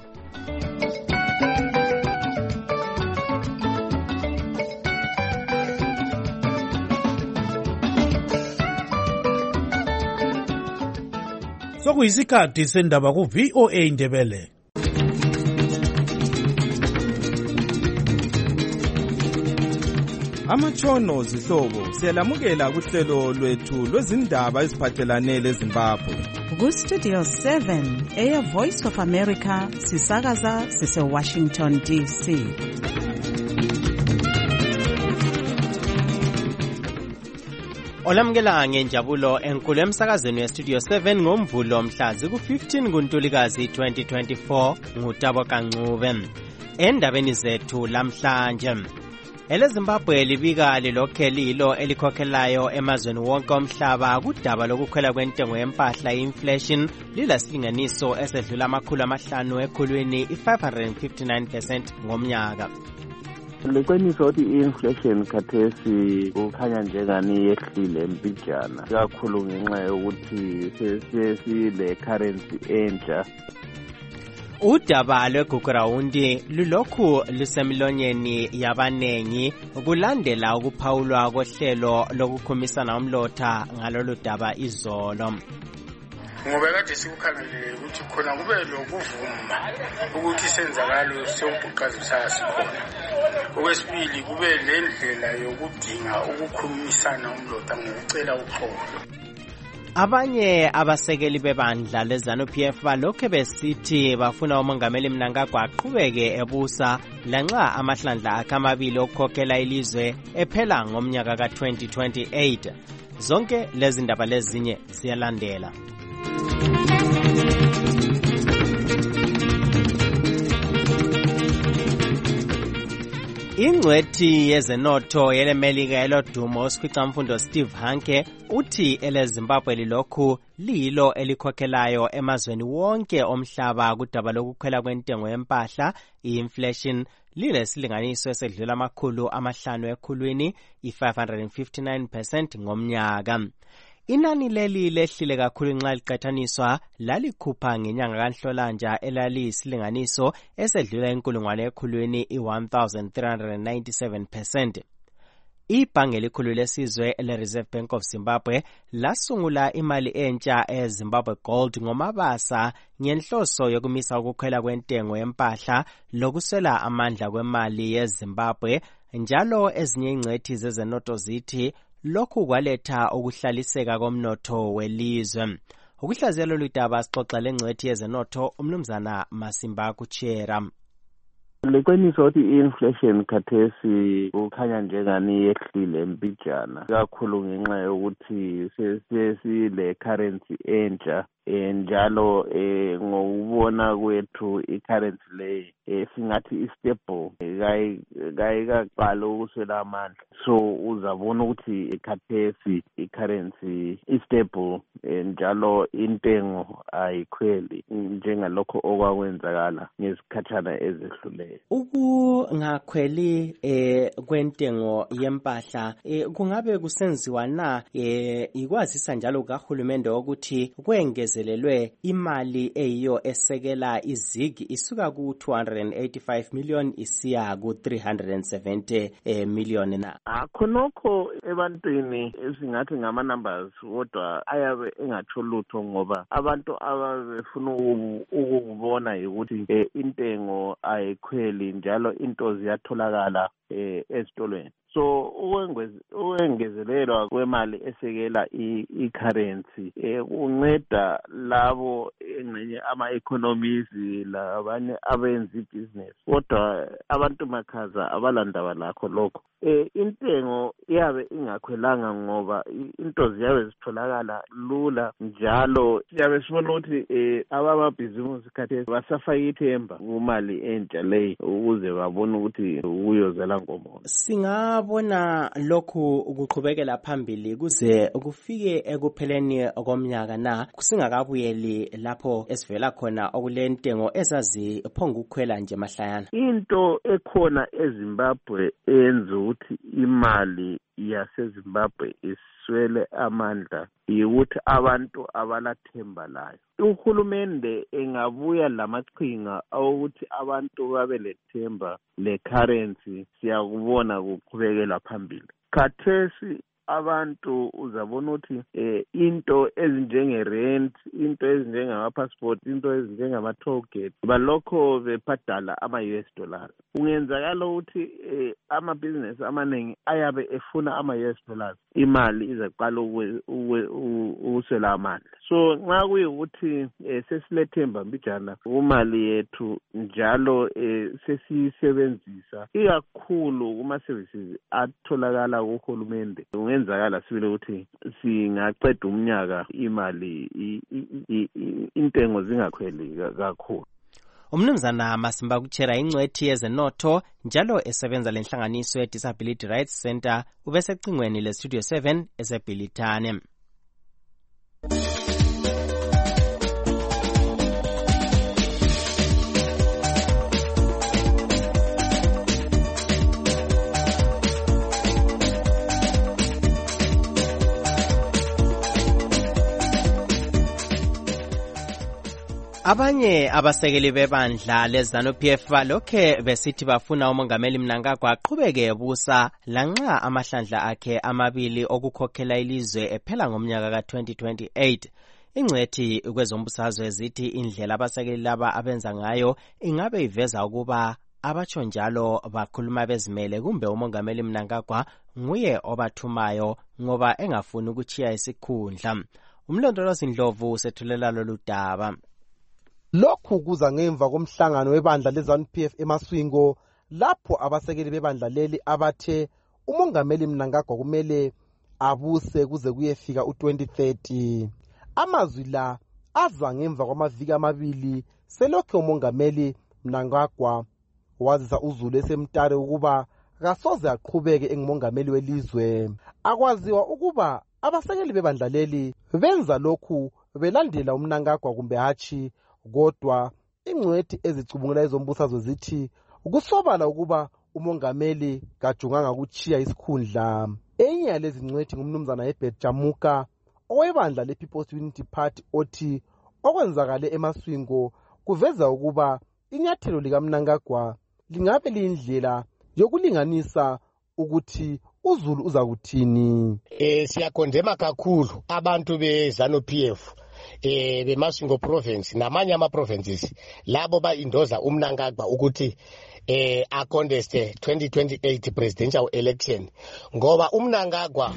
Sokuyisikhathi sendaba ku-VOA Indebele. Amatshono zihlobo siyalamukela kuhlelo lwethu lwezindaba eziphathelane leZimbabwe. Ku-Studio 7 Air Voice of America sisakaza sise-Washington DC. Olamukela ngenjabulo enkulu emsakazweni weStudio 7 ngomvulo mhla ziku-15 kuNtulikazi 2024 nguTaboka Ncube. Endabeni zethu lamhlanje, eleZimbabwe libika lilokhe lilo elikhokhelayo emazweni wonke omhlaba kudaba lokukhwela kwentengo yempahla inflation lilesilinganiso esedlula $500 ekhulwini i-559% ngomnyaka. Liqiniso ukuthi i-inflation khathesi kukhanya njengani yehlile mbijana kakhulu ngenxa yokuthi sesile currency entsha. Udaba lweGugurawundi lulokhu lusemilonyeni yabanengi kulandela ukuphawulwa kohlelo lokukhumisana umlotha ngalolu daba izolo. Ngoba kade sikukhangelele ukuthi khona kube lokuvuma ukuthi senzakalo sombhuqazo sasikhona. Okwesibili kube lendlela yokudinga ukukhumisana umlotha ngokucela uxolo. Abanye abasekeli bebandla leZANU-PF balokhe besithi bafuna umongameli Mnangagwa aqhubeke ebusa lanxa amahlandla akhe amabili okukhokhela ilizwe ephela ngomnyaka ka-2028. Zonke lezi ndaba lezinye ziyalandela. Ingcwethi yezenotho yelemelika elodumo uSikhwicamfundo Steve Hanke uthi eleZimbabwe lilokhu liyilo elikhokhelayo emazweni wonke omhlaba kudaba lokukhwela kwentengo yempahla i-inflation lilesilinganiso esedlula $500 ekhulwini i-559% ngomnyaka. Inani leli lehlile kakhulu nxa liqathaniswa lalikhupha ngenyanga kaNhlolanja elaliyisilinganiso esedlula inkulungwane ekhulwini i-1397%. Ibhange elikhulu lesizwe le-Reserve Bank of Zimbabwe lasungula imali entsha eZimbabwe Gold ngomabasa ngenhloso yokumisa ukukhwela kwentengo yempahla lokuswela amandla kwemali yeZimbabwe, njalo ezinye ingcwethi zezenotho zithi lokhu kwaletha ukuhlaliseka komnotho welizwe. Ukuhlaziya lolu daba sixoxa lengcwethi yezenotho uMnumzana Masimba Kuchera. Liqiniso ukuthi i-inflation khathesi kukhanya njengani yehlile mbijana kakhulu ngenxa yokuthi sesile currency entsha njalo ngokubona kwethu i-currency le singathi i-stable kayikaqali ukuswela amandla, so uzabona ukuthi ikhathesi i-currency i-stable njalo intengo ayikhweli njengalokho okwakwenzakala ngezikhathana ezidluleyo. Ukungakhweli kwentengo yempahla kungabe kusenziwa na ikwazisa njalo kahulumende ukuthi kwengezelelwe imali eyiyo esekela izigi isuka ku-285 million isiya ku-370 million na? Khonokho ebantwini esingathi ngama-numbers kodwa ayabe engatsho lutho ngoba abantu abafuna ukubona ukuthi intengo ayikhweli njalo into ziyatholakala ezitolweni. So ukwengezelelwa kwemali esekela i-currency kunceda labo engxenye ama-economists labanye abenza ibhizinesi, kodwa abantu makhaza abalandaba lakho lokho. Intengo iyabe ingakhwelanga ngoba into ziyabe zitholakala lula, njalo siyabe sibona ukuthi abamabhizinisi khathesi basafaka ithemba kumali entsha leyi ukuze babone ukuthi kuyozela ngomono. Singabona lokhu ukuqhubekela phambili kuze kufike ekupheleni komnyaka na singakabuyeli lapho lapho esivela khona okulentengo ezaziphonga ukukhwela nje mahlayana. Into ekhona eZimbabwe eyenza ukuthi imali yaseZimbabwe iswele amandla yikuthi abantu abalathemba layo. Uhulumende engabuya lamaqhinga ukuthi abantu babe lethemba le-currency, siyakubona kuqhubekela phambili. Khathesi abantu uzabona ukuthi into ezinjenge-rent, into ezinjengama-passport, into ezinjengama-toll gate balokho bebhadala ama-US dollars. Kungenzakala ukuthi amabhizinesi amaningi ayabe efuna ama-US dollars, imali izaqala ukuswela amandla. So nxa kuyikuthi sesilethemba mbijana kumali yethu njalo sesiyisebenzisa ikakhulu kuma-services atholakala kuhulumende, kungenzakala sibile ukuthi singaqeda umnyaka imali intengo zingakhweli kakhulu. Umnumzana Masimba Kuchera ingcwethi yezenotho njalo esebenza lenhlanganiso ye-Disability Rights Center ubesecingweni le-Studio 7 eseBhilitane. Abanye abasekeli bebandla leZANU-PF balokhe besithi bafuna umongameli Mnangagwa aqhubeke ebusa lanxa amahlandla akhe amabili okukhokhela ilizwe ephela ngomnyaka ka-2028. Ingcwethi kwezombusazwe zithi indlela abasekeli laba abenza ngayo ingabe iveza ukuba abatsho njalo bakhuluma bezimele kumbe umongameli Mnangagwa nguye obathumayo ngoba engafuni ukuchiya isikhundla. Umlondolozi Ndlovu sethulela lolu daba. Lokhu kuza ngemva komhlangano webandla leZANU-PF eMaswingo lapho abasekeli bebandla leli abathe umongameli Mnangagwa kumele abuse kuze kuyefika u-2030. Amazwi la aza ngemva kwamaviki amabili selokhe umongameli Mnangagwa wazisa uZulu esemtare ukuba kasoze aqhubeke engumongameli welizwe. Akwaziwa ukuba abasekeli bebandla leli benza lokhu belandela uMnangagwa kumbe hatshi. Kodwa ingcwethi ezicubungula ezombusazwe zithi kusobala ukuba umongameli kajunganga ukuchiya isikhundla. Enye yalezi ngcwethi ngumnumzana Herbert Jamuka owebandla le-People's Unity Party othi okwenzakale eMaswingo kuveza ukuba inyathelo likaMnangagwa lingabe liyindlela yokulinganisa ukuthi uZulu uza kuthini. Siyakondema kakhulu abantu beZANU-PF beMaswingo province namanye ama-provinces labo ba-indoza uMnangagwa ukuthi a-contest 2028 presidential election ngoba uMnangagwa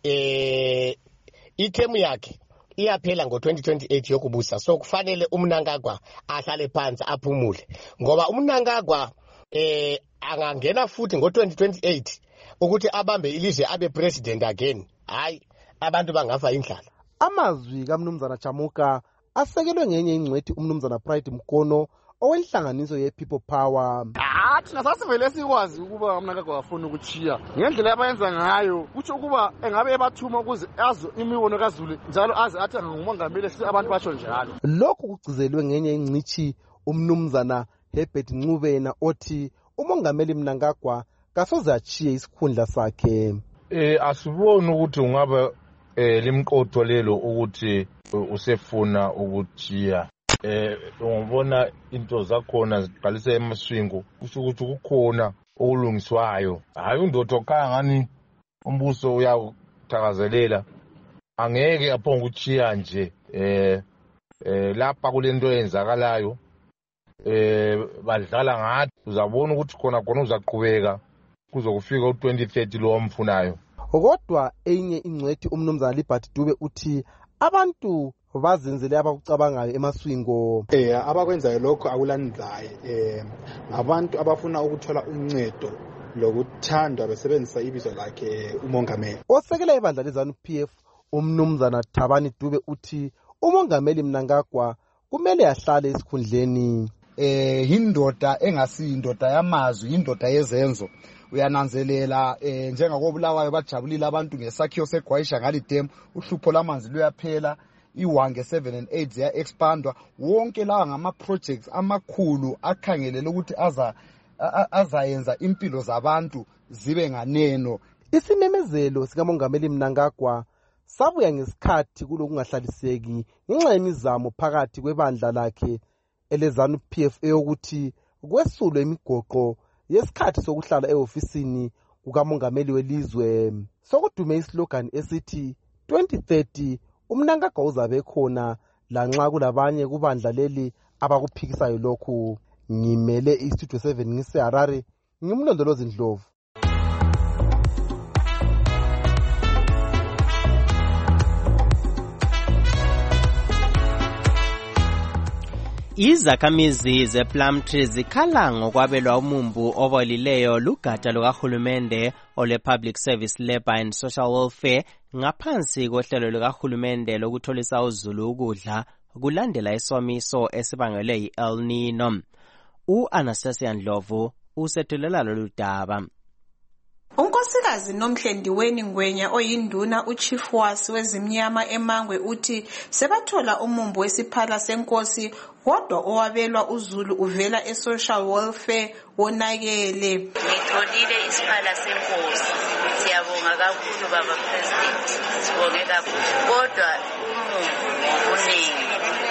ithemu yakhe iyaphela ngo-2028 yokubusa. So kufanele uMnangagwa ahlale phansi aphumule ngoba uMnangagwa angangena futhi ngo-2028 ukuthi abambe ilizwe abe president again, hayi abantu bangafa indlala. Amazwi kaMnumzana Jamuka asekelwe ngenye ingcwethi uMnumzana Pride Mkono owenhlanganiso ye-People Power. Thina sasivele sikwazi ukuba uMnangagwa afuna ukuchiya ngendlela abayenza ngayo kuthi ukuba engabe ebathuma ukuze azi imibono kaZulu njalo azi athi ngumongameli abantu basho njalo. Lokhu kugcizelwe ngenye ingcithi uMnumzana Herbert Ncubena othi umongameli Mnangagwa kasoze achiye isikhundla sakhe. Asiboni ukuthi ungaba limqotho lelo ukuthi usefuna ukuchiya. Ungabona into zakhona ziqalisa eMaswingo kusho ukuthi kukhona okulungiswayo. Hayi undoda okhaya ngani umbuso uyakuthakazelela angeke aphonga ukuchiya nje. Lapha kulento eyenzakalayo badlala ngathi uzabona ukuthi khona uzaqhubeka kuzokufika u-2030 lo omfunayo. Kodwa enye ingcwethi uMnumzana Liberty Dube uthi abantu bazenzele abakucabangayo eMaswingo. Abakwenzayo lokho akulandlaye. Abantu abafuna ukuthola uncedo lokuthandwa besebenzisa ibizo lakhe umongameli. Osekela ibandla leZANU-PF uMnumzana Thabani Dube uthi umongameli Mnangagwa kumele ahlale esikhundleni. Indoda engasiyindoda yamazwi, indoda yezenzo. Uyananzelela njengakobulawayo bajabulile abantu ngesakhiwo seGwayisha ngalidem uhlupho lamanzi luyaphela. iwange 7 and 8 ziya-expandwa. Wonke lawa ngama-projects amakhulu akhangelele ukuthi azayenza impilo zabantu zibe nganeno. Isimemezelo sikamongameli Mnangagwa sabuya ngesikhathi kulokungahlaliseki ngenxa yemizamo phakathi kwebandla lakhe eleZANU-PF ukuthi kwesulwe imigoqo yesikhathi sokuhlala ehofisini kukamongameli welizwe. Sokudume islogan esithi 2030 uMnangagwa uzabe khona lanxa kulabanye kubandla leli abakuphikisayo lokhu. Ngimele iStudio 7 ngiseHarare, ngimlondolozi Ndlovu. Izakhamizi zePlumtree zikhala ngokwabelwa umumbu obolileyo lugatsha lukahulumende ole-Public Service Labour and Social Welfare ngaphansi kohlelo lukahulumende lokutholisa uzulu ukudla kulandela isomiso esibangelwe yi-El Nino. U-Anastasia Ndlovu usethulela lolu daba. Unkosikazi Nomhlendiweni Ngwenya oyinduna uchief wasi wezimnyama eMangwe uthi sebathola umumbu wesiphala senkosi kodwa owabelwa uzulu uvela e-social welfare wonakele. Ngitholile isiphala senkosi. Siyabonga kakhulu baba president. Sibonge kakhulu. Kodwa umumbu uningi.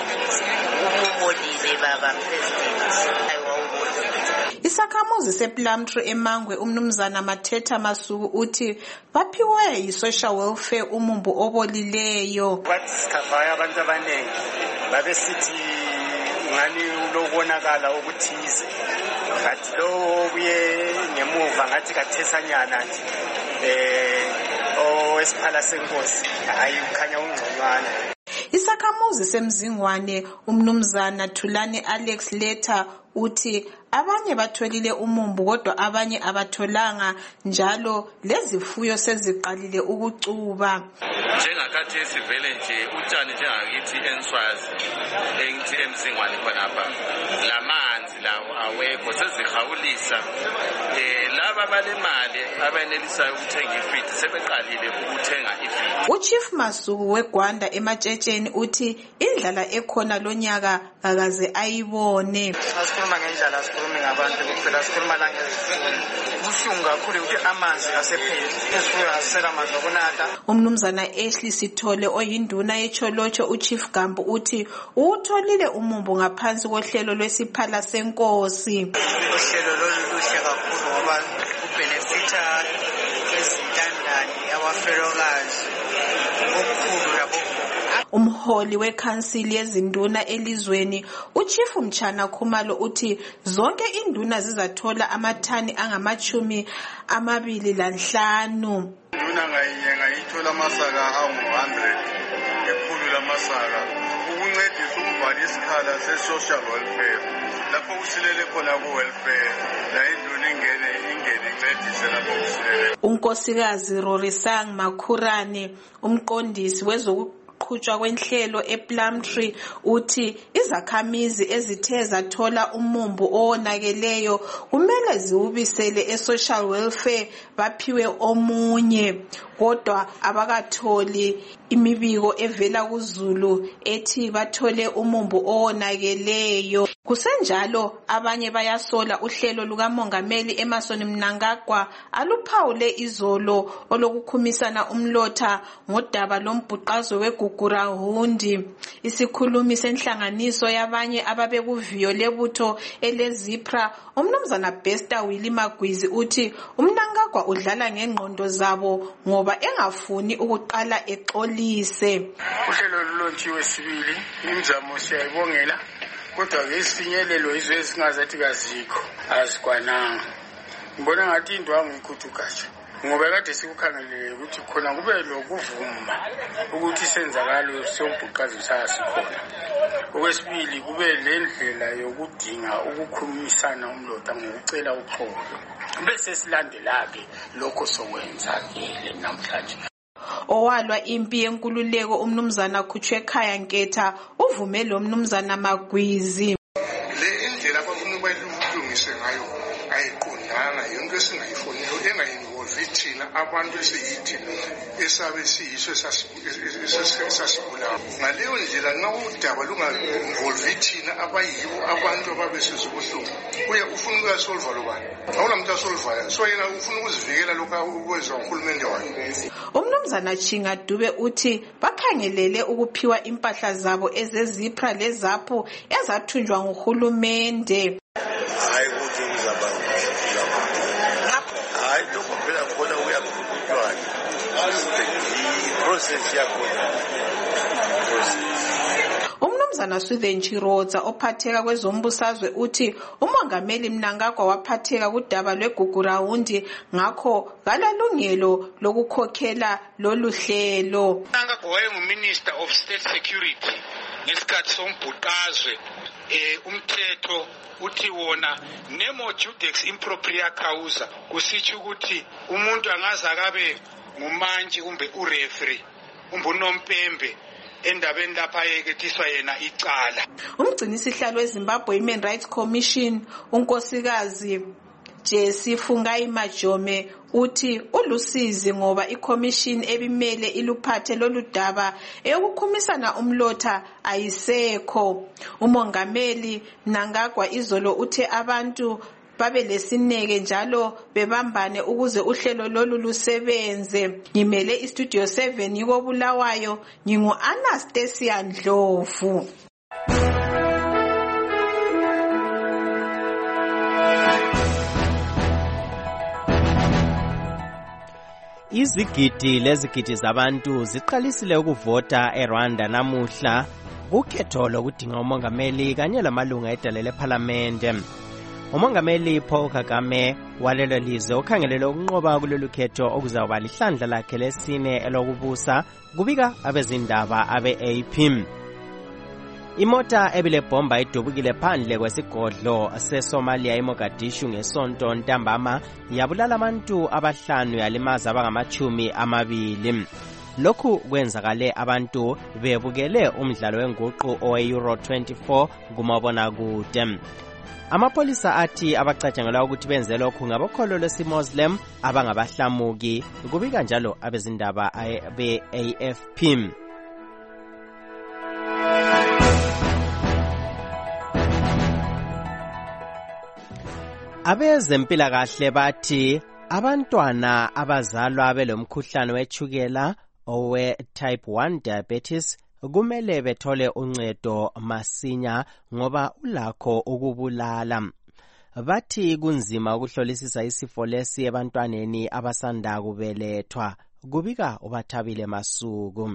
Ubolile baba president. Isakhamuzi sePlumtree eMangwe umnumzana Mathetha Masuku uthi baphiwe yi-social welfare umumbu obolileyo. Kwasikhavaya abantu abaningi babesithi ngani ulobonakala ukuthize but lo buye ngemuva ngathi kathesanyana nje owesiphala senkosi hayi ukhanya ungconywana. Isakhamuzi semzingwane umnumzana Thulane Alex Letter uthi abanye batholile umumbu kodwa abanye abatholanga njalo lezifuyo seziqalile ukucuba. Njengakathi esivele nje utshani njengakithi eNswazi engithi emzingwane khonapha lamanzi lawo awekho sezihawulisa laba balemali abenelisayo ukuthenga ifeed sebeqalile ukuthenga ifeed. Uchief Masuku weGwanda eMatshetsheni uthi indlala ekhona lonyaka akaze ayibone. Asikhuluma ngendlala asikhulumi ngabantu kuphela sikhuluma la ngezifuyo. Kubuhlungu kakhulu ukuthi amanzi asepheli izifuyo azisela amanzi okunatha. Umnumzana Ashley Sithole oyinduna yeCholotsho uChief Gambu uthi utholile umumbu ngaphansi kohlelo lwesiphala senkosi. Uhlelo loluhle kakhulu ngoba ubenefita izintandane abafelokazi okukhulu lapho. Umholi weKhansili yezinduna elizweni uChief Mchana Khumalo uthi zonke induna zizathola amathani angamachumi 25. Induna ngayithola amasaka angu-100 ekhulu lamasaka ukuncedisa ukubhala isikhala se-social welfare lapho kusilele khona ku-welfare la induna ingene incedise lapho kusilele. Unkosikazi Rorisang Makhurane umqondisi wezokuqhutshwa kwenhlelo ePlumtree uthi izakhamizi ezithe zathola umumbu owonakeleyo kumele ziwubisele e-social welfare baphiwe omunye kodwa abakatholi imibiko evela kuZulu ethi bathole umumbu owonakeleyo. Kusenjalo abanye bayasola uhlelo lukamongameli Emmerson Mnangagwa aluphawule izolo olokukhumisana umlotha ngodaba lombhuqazo weGugura Hundi. Isikhulumi senhlanganiso yabanye ababekuviyo lebutho eleZipra umnumzana Bester Willie Magwizi uthi uMnangagwa udlala ngengqondo zabo ngoba engafuni ukuqala exolise. Uhlelo lulontshiwe sibili imizamo siyayibongela kodwa ngesifinyelelo izwe esingazathi kazikho azikwananga. Ngibona ngathi indwangu ikhuthukatsha ngoba kade sikukhangelele ukuthi khona kube lokuvuma ukuthi senzakalo sombhuqazo sasikhona. Okwesibili kube lendlela yokudinga ukukhumisana umlotha ngokucela uxolo bese silandela-ke lokho sokwenzakele namhlanje. Owalwa impi yenkululeko umnumzana Khutshwekhaya Nketha uvume lo mnumzana Magwizi. Le indlela abafuna bayilungise ngayo ayiqondanga yonke esingayifoniyo engayinvolve involve thina abantu esiyithi esabe siyiso esasibulawa. Ngaleyo ndlela nxa udaba lunga-involve thina abayibo abantu ababesizobuhlungu ufuna ukuyasolva lobani awunamuntu asolvayo so yena ufuna ukuzivikela lokhu ukwenziwa nguhulumende wakhe. Umnumzana Chinga Dube uthi bakhangelele ukuphiwa impahla zabo ezezipra lezaphu ezathunjwa nguhulumende. Hayi ukuthi uzaba hayi lokho phela khona uyakhululwana i-process yakhona. Umnumzana Swithen Chirodza ophatheka kwezombusazwe uthi umongameli Mnangagwa waphatheka kudaba lweGugurawundi ngakho kalalungelo lokukhokhela lolu hlelo. Mnangagwa wayenguminister of state security ngesikhathi sombhuqazwe. Umthetho uthi wona nemo judex impropria causa kusitsho ukuthi umuntu angaze akabe ngumantshi kumbe ureferee umbunompembe endabeni lapha yekethiswa yena icala. Umgcinisihlalo weZimbabwe Human Rights Commission unkosikazi Jesse Fungai Majome uthi ulusizi ngoba iCommission ebimele iluphathe loludaba eyokukhumisana umlotha ayisekho. Umongameli Mnangagwa izolo uthe abantu babe lesineke njalo bebambane ukuze uhlelo lolu lusebenze. Ngimele iStudio 7 yiko Bulawayo, ngingu Anastasia Ndlovu. Izigidi lezigidi zabantu ziqalisile ukuvota eRwanda namuhla kukhetho lokudinga umongameli kanye lamalunga edale leParliament. Umongameli Paul Kagame walelo lizwe ukhangelele ukunqoba kulolu khetho okuzawuba lihlandla lakhe lesine elokubusa kubika abezindaba abe-AP. Imota ebile bomba idubukile phandle kwesigodlo seSomalia eMogadishu ngesonto ntambama yabulala abantu abahlanu yalimaza abangama-20. Lokhu kwenzakale abantu bebukele umdlalo wenguqu owe-Euro 24 kumabonakude. Amapolisa athi abacatshangelwa ukuthi benze lokhu ngabokholo lwesiMuslim abangabahlamuki kubika njalo abezindaba be-AFP. Abezempilakahle bathi abantwana abazalwa belomkhuhlane wetshukela owe type 1 diabetes kumele bethole uncedo masinya ngoba ulakho ukubulala. Bathi kunzima ukuhlolisisa isifo lesi ebantwaneni abasanda kubelethwa kubika uBathabile Masuku.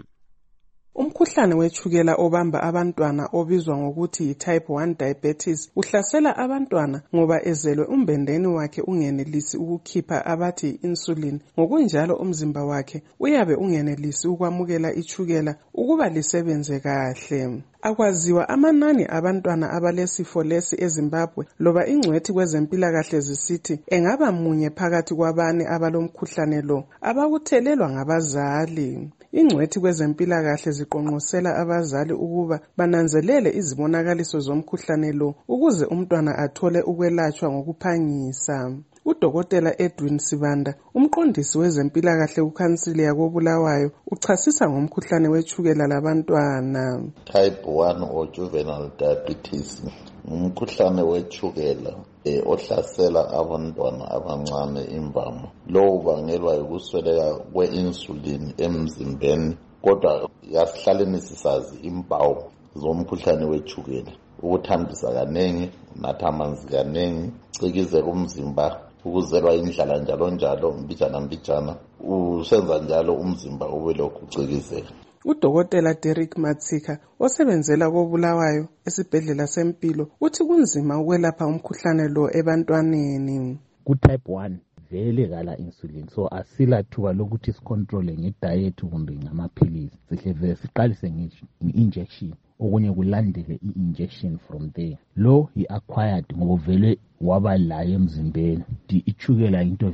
Umkhuhlane wetshukela obamba abantwana obizwa ngokuthi yi-type 1 diabetes uhlasela abantwana ngoba ezelwe umbendeni wakhe ungenelisi ukukhipha abathi insulin. Ngokunjalo umzimba wakhe uyabe ungenelisi ukwamukela itshukela ukuba lisebenze kahle. Akwaziwa amanani abantwana abalesifo lesi eZimbabwe loba ingcwethi kwezempilakahle zisithi engaba munye phakathi kwabane abalomkhuhlane lo abakuthelelwa ngabazali. Ingcwethi kwezempilakahle ziqonqosela abazali ukuba bananzelele izibonakaliso zomkhuhlane lo ukuze umntwana athole ukwelatshwa ngokuphangisa. Udokotela Edwin Sibanda, umqondisi wezempilakahle kukhansili yakoBulawayo, uchasisa ngomkhuhlane wetshukela labantwana. Type 1 or juvenile diabetes umkhuhlane wetshukela ohlasela abantwana abancane imvama. Lo ubangelwa ukusweleka kwe-insulin emzimbeni kodwa yasihlaleni sisazi impawu zomkhuhlane wetshukela. Ukuthambisa kaningi, unatha amanzi kaningi, cikizeka umzimba, ukuzelwa indlala njalo mbijana usenza njalo umzimba ube lokhu ucikizeka. Udokotela Derek Matsika osebenzela koBulawayo esibhedlela sempilo uthi kunzima ukwelapha umkhuhlane lo ebantwaneni. Ku-type 1 vele kala insulin so asila thuba lokuthi sicontrole ngediet kumbe ngamaphilisi sihle siqalise nge-injection okunye kulandele i-injection from there. Lo i-acquired ngokuvele waba layo emzimbeni. Itshukela into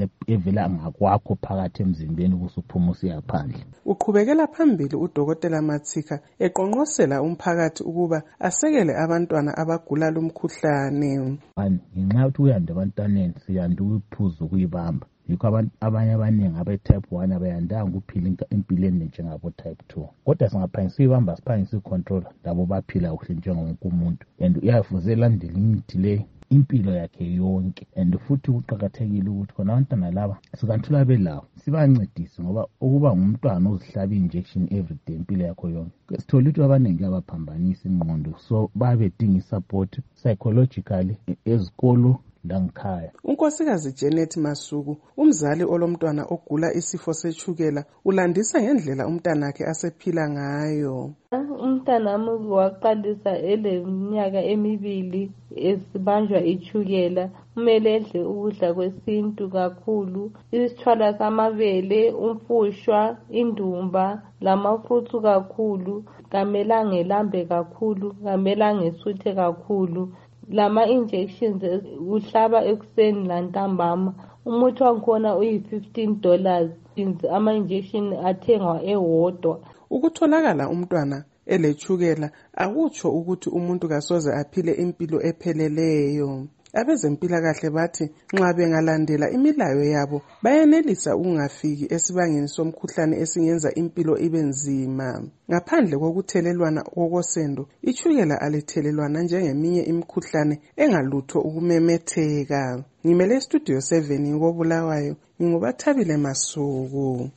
evela ngakwakho phakathi emzimbeni kusuphuma usiyaphandle. Uqhubekela phambili udokotela Matsika eqonqosela umphakathi ukuba asekele abantwana abagula lumkhuhlane. Ngenxa yokuthi uyanda abantwaneni siyanda ukuphuza ukuyibamba yikho abanye abaningi abe-type 1 abayandanga ukuphila impilo ende njengabo-type 2. Kodwa singaphangisa ibamba siphangisa icontrol labo baphila kuhle njengawonke umuntu, and uyafuze elandele imithi le impilo yakhe yonke. And futhi kuqakathekile ukuthi khona abantwana laba sikanthula belawo sibancedise, ngoba ukuba ngumntwana ozihlaba i-injection everyday impilo yakho yonke, sithola ukuthi abaningi abaphambanisa ingqondo, so babedinga i-support psychologically ezikolo langikhaya. Unkosikazi Janet Masuku, umzali olomntwana ogula isifo setshukela, ulandisa ngendlela umntanakhe asephila ngayo. Umntanami waqalisa eleminyaka 2 esibanjwa itshukela. Kumele edle ukudla kwesintu kakhulu, isithwala samabele, umfushwa, indumba, lamafruthu kakhulu, kamelanga elambe kakhulu, kamelanga esuthe kakhulu. Lama injections uhlaba ekuseni lantambama. Umuthi wakhona uyi$15. Ama injection athengwa ewodwa. Ukutholakala umntwana elechukela akutsho ukuthi umuntu kasoze aphile impilo epheleleyo. Abezempilakahle bathi nxa bengalandela imilayo yabo bayenelisa ukungafiki esibangeni somkhuhlane esingenza impilo ibe nzima. Ngaphandle kokuthelelwana kokosendo, itshukela alithelelwana njengeminye imikhuhlane engalutho ukumemetheka. Ngimele Studio 7 ngobulawayo, ngingubathabile Masuku.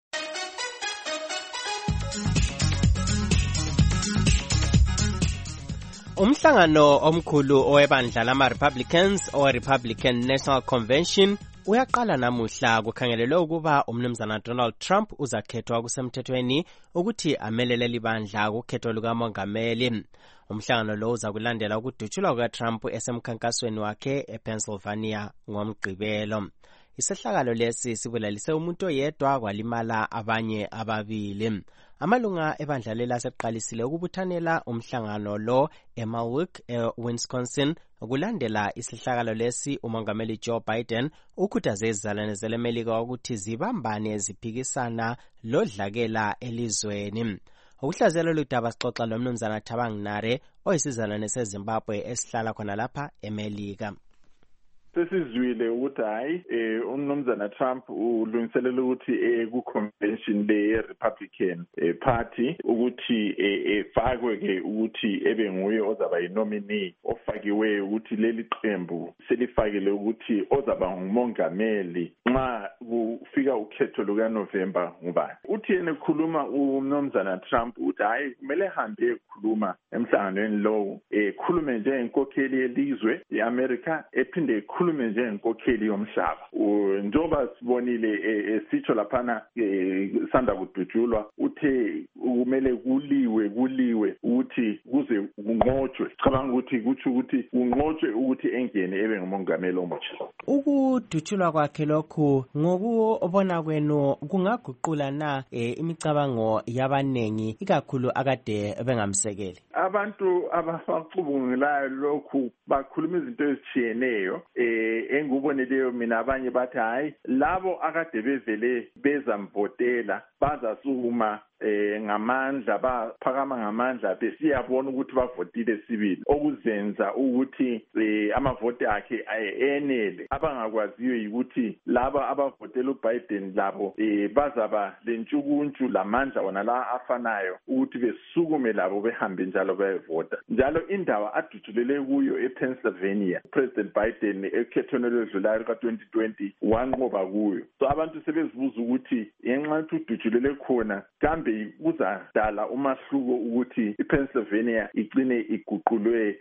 Umhlangano omkhulu owebandla lama-Republicans owe-Republican National Convention uyaqala namuhla. Kukhangelelwe ukuba umnumzana Donald Trump uzakhethwa kusemthethweni ukuthi amelele libandla kukhetho lukamongameli. Umhlangano lo uzakulandela ukudutshulwa kukaTrump esemkhankasweni wakhe ePennsylvania ngomgqibelo. Isehlakalo lesi sibulalise umuntu oyedwa kwalimala abanye ababili. Amalunga ebandla lelaseqalisile ukubuthanela umhlangano lo eMilwaukee, eWisconsin. Kulandela isihlakalo lesi, umongameli Joe Biden ukhuthaze izizalwane zelemelika ukuthi zibambane ziphikisana lodlakela elizweni. Ukuhlaziyela ludaba sixoxa lomnumzana Thabang Nare oyisizalwane seZimbabwe esihlala khona lapha eMelika. Sesizwile ukuthi hayi umnumzana Trump ulungiselela ukuthi ku-convention le-Republican Party ukuthi efakwe ke ukuthi ebe nguye ozaba yi-nominee ofakiwe ukuthi leli qembu selifakile ukuthi ozaba ngumongameli nxa kufika ukhetho lukaNovember ngubani. Uthi yena ekhuluma umnumzana Trump uthi hayi kumele hambe ekhuluma emhlanganweni lowo, ekhulume njengenkokheli yelizwe i-America, ephinde ekhulume njengenkokheli yomhlaba. Njengoba sibonile esitsho laphana sanda kudutshulwa, uthe kumele kuliwe ukuthi kuze kunqotshwe. Cabanga ukuthi kutsho ukuthi kunqotshwe ukuthi engene ebe ngumongameli omutsha. Ukudutshulwa kwakhe lokhu ngokubona kwenu kungaguqula na imicabango yabanengi ikakhulu akade bengamsekeli? Abantu abacubungulayo lokhu bakhuluma izinto ezitshiyeneyo. Enguboneleyo mina abanye bathi hayi labo akade bevele bezamvotela bazasukuma ngamandla, baphakama ngamandla besiyabona ukuthi bavotile sibili, okuzenza ukuthi amavoti akhe enele. Abangakwaziyo yikuthi laba abavotela uBiden labo bazaba lentshukuntshu lamandla wona la afanayo ukuthi besukume labo behambe njalo bayevota. Njalo indawo adutshulele kuyo ePennsylvania President Biden ekhethweni elidlulayo ka-2020 wanqoba kuyo. So abantu sebezibuza ukuthi ngenxa yokuthi udutshulele khona kambe kuzadala umahluko ukuthi iPennsylvania igcine iguqulwe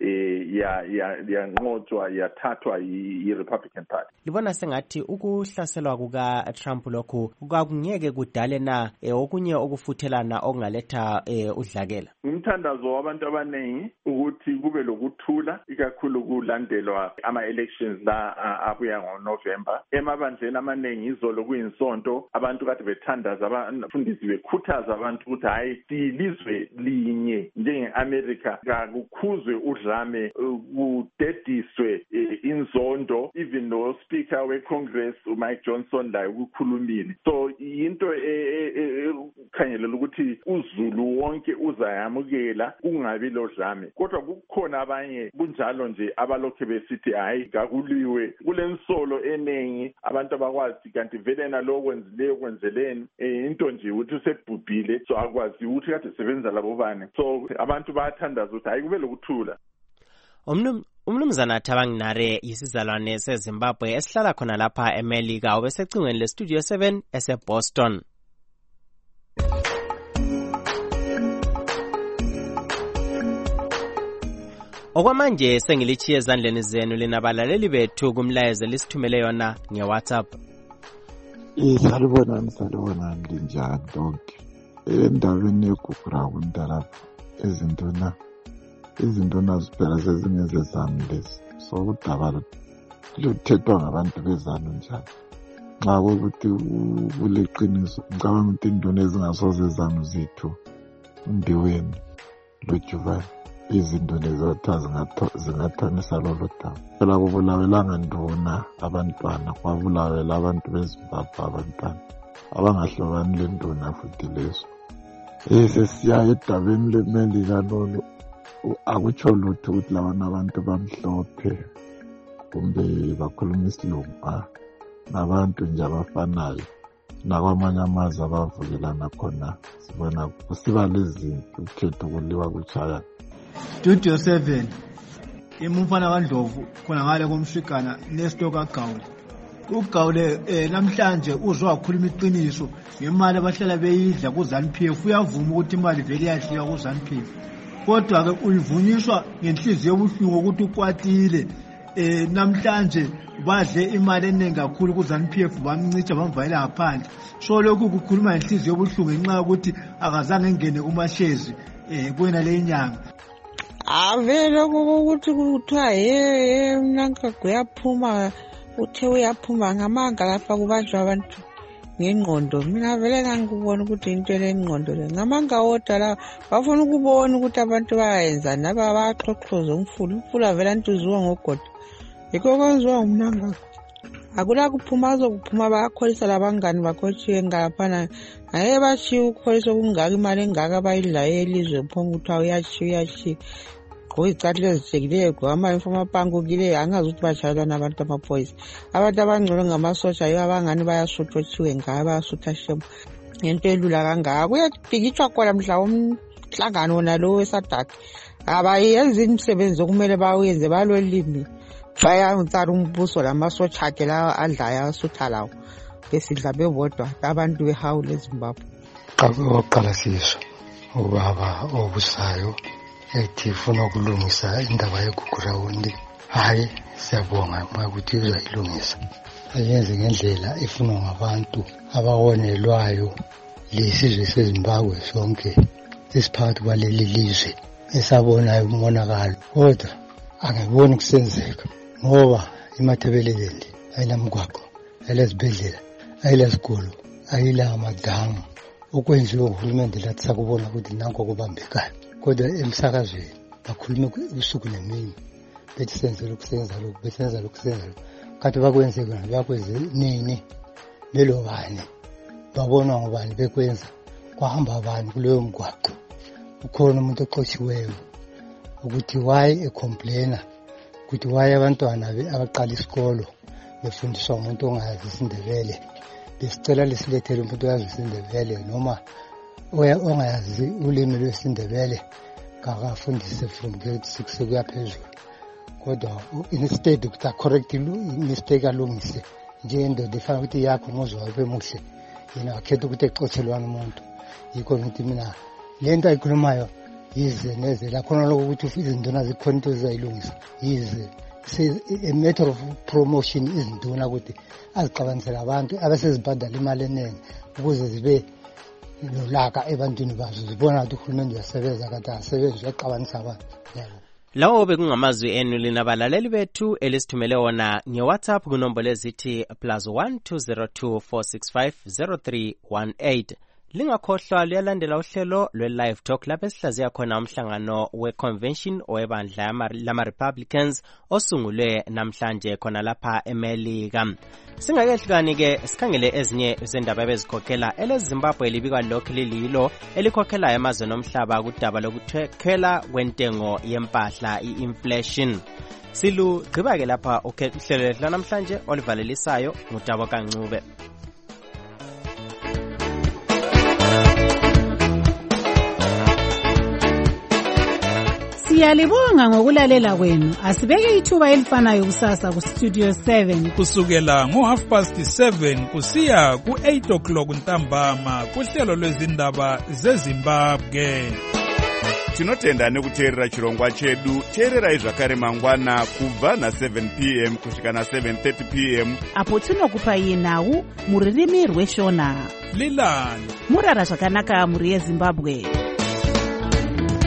yanqotshwa yathathwa yi-Republican Party. Libona sengathi ukuhlaselwa kuka-Trump lokhu kungeke kudale na okunye okufuthelana okungaletha udlakela? Umthandazo wabantu abaningi ukuthi kube lokuthula ikakhulu kulandelwa ama-elections la abuya ngoNovember. Emabandleni amaningi izolo kuyinsonto abantu kade bethandaza, abafundisi bekhuthaza abantu ukuthi hayi silizwe linye njenge nge-America kakukhuzwe udlame kudediswe inzondo, even no speaker we-Congress uMike Johnson laye ukukhulumile. So into khanyelela ukuthi uZulu wonke uzayamukela kungabi lo dlame, kodwa kukhona abanye kunjalo nje abalokhe besithi hayi kakuliwe kulensolo enengi abantu abakwazi kanti vele nalo kwenzileyo kwenzeleni into nje ukuthi usebhubhile, so akwazi ukuthi kade sebenza labo bani. So abantu bayathandaza ukuthi hayi kube lokuthula. Umnumzana Thabanginare yisizalwane seZimbabwe esihlala khona lapha eMelika, ubesecingweni leStudio 7 eseBoston. Okwamanje sengilichiye ezandleni zenu linabalaleli bethu kumlayezo lisithumele yona ngeWhatsApp. Salibona linjani lonke. Endaweni yegugura kundalapha izinto naziphela sezingeze zami lezi. So kudaba luthethwa ngabantu bezanu njalo. Nxa ukuthi kuleqiniso ngicabanga ukuthi indona ezingasoze zanu zethu undiweni lojuvane izinto lezotha zingathamisa lolo daba. Phela kubulawelanga nduna abantwana, kwabulawela abantu beZimbabwe abantwana abangahlobani lenduna futhi leso. Sesiya edabeni leMelika lolo akutsho lutho ukuthi labana abantu bamhlophe kumbe bakhuluma isilungu nabantu nje abafanayo nakwamanye amazwe abavukelana khona. Sibona kusiba lezinto ukhetho kuliwa kuchaya. Studio 7 imumfana kaNdlovu khona ngale komshikana nestoka Gawule. UGawule namhlanje uzwa ukukhuluma iqiniso ngemali abahlala beyidla kuZANU-PF. Uyavuma ukuthi imali vele iyadliwa kuZANU-PF, kodwa ke uyivunyiswa ngenhliziyo ebuhlungu ukuthi ukwatile. Namhlanje badle imali eningi kakhulu kuZANU-PF bamncicha bamvalela ngaphandle. So lokhu kukhuluma ngenhliziyo ebuhlungu ngenxa yokuthi akazange engene kumashezi kuwena le inyanga. Vele ukuthi kuthiwa uNankagwa uyaphuma, uthe uyaphuma ngamanga lapha kubanjwa abantu ngengqondo. Mina vele ngangikubona ukuthi into lengqondo le ngamanga wodwa la bafuna ukubona ukuthi abantu bayenza naba baxoxoza umfula vele antuziwa ngogodo. Yikho kwenziwa uMnangagwa. Akula kuphuma azokuphuma bayakholisa labangani bakhotshiwe ngalaphana. Haye bachiya ukholisa okungaka imali engaka bayidlayo elizwe phonga ukuthi uyachiya ngoyicathulo ezijekile gwama imfuma pangukile angazi ukuthi bajayelwa nabantu amaphoyisa. Abantu abangcono ngamasosha yibo abangani bayasuthotshiwe ngayo bayasutha shemo ngento elula kangaka. Kuyadikitshwa khona mhla umhlangano nalo wesadaki abayenza imisebenzi okumele bawenze balolimi bayantsara umbuso lamasotsha akhe lawa adlayo asutha lawo besidla bebodwa abantu behawule eZimbabwe. Oqala sizwe ubaba obusayo ethi ufuna ukulungisa indaba yeGugurawundi. Hayi siyabonga ukuthi uzayilungisa, ayenze ngendlela efunwa ngabantu abawonelwayo lesizwe seZimbabwe sonke esiphakathi kwaleli lizwe esabonayo umonakalo. Kodwa angiboni kusenzeka ngoba imathebelelende ayinamgwaqo, ayilezibhedlela, ayilezikolo, ayilamadamu. Okwenziwe uhulumende lathi sakubona ukuthi nanko kubambekayo, kodwa emsakazweni bakhulume usuku nemini bethi senze lokhu senza lokhu besenza lokhu senza lokhu. Kanti bakwenze kona bakwenze nini? Lelo bani babona ngobani bekwenza? Kwahamba abantu kuleyo mgwaqo? Ukhona umuntu oxotshiweyo ukuthi why ecomplaina ukuthi why abantwana abaqala isikolo befundiswa umuntu ongayazi IsiNdebele. Besicela lesilethele umuntu oyazi IsiNdebele noma ongayazi ulimi lwesiNdebele kakafundise from grade 6 kuya phezulu. Kodwa instead ukuthi correct mistake alungise nje indoda efana ukuthi yakho ngozwa ube muhle yena akhetha ukuthi exotshelwane umuntu. Yikho ngithi mina lento ayikhulumayo yize neze la khona lokuthi izinduna zikhona into ezayilungisa yize a matter of promotion izinduna ukuthi aziqabanisela abantu abasezibhadala imali eningi ukuze zibe nolaka ebantwini bazo zibona ukuthi uhulumende uyasebenza kanti asebenzi uyaqabanisa abantu. Lawo bekungamazwi enu linabalaleli bethu elisithumele wona ngeWhatsApp kunombolo ezithi +1 202 465 0318 Lingakhohlwa liyalandela uhlelo lwe-Live Talk lapho esihlaziya khona umhlangano we-Convention owebandla lama-Republicans osungulwe namhlanje khona lapha eMelika. Singakehlukani-ke sikhangele ezinye zendaba ebezikhokhela eleZimbabwe libikwa lokhu lililo elikhokhela emazweni omhlaba kudaba lokuthwala kwentengo yempahla i-inflation. Silugqiba-ke lapha uhlelo lethu namhlanje olivalelisayo ngutabo kancube. Siyalibonga ngokulalela kwenu. Asibeke ithuba elifanayo kusasa ku Studio 7 kusukela ngo7:30 kusiya ku8:00 ntambama kuhlelo lwezindaba zeZimbabwe. Tinotenda nekuteerera chirongwa chedu. Teererai zvakare mangwana kubva na7 p.m. kusvika na7:30 p.m. apo tinokupai nhau muririmi rweshona. Lilani murara zvakanaka muri yeZimbabwe.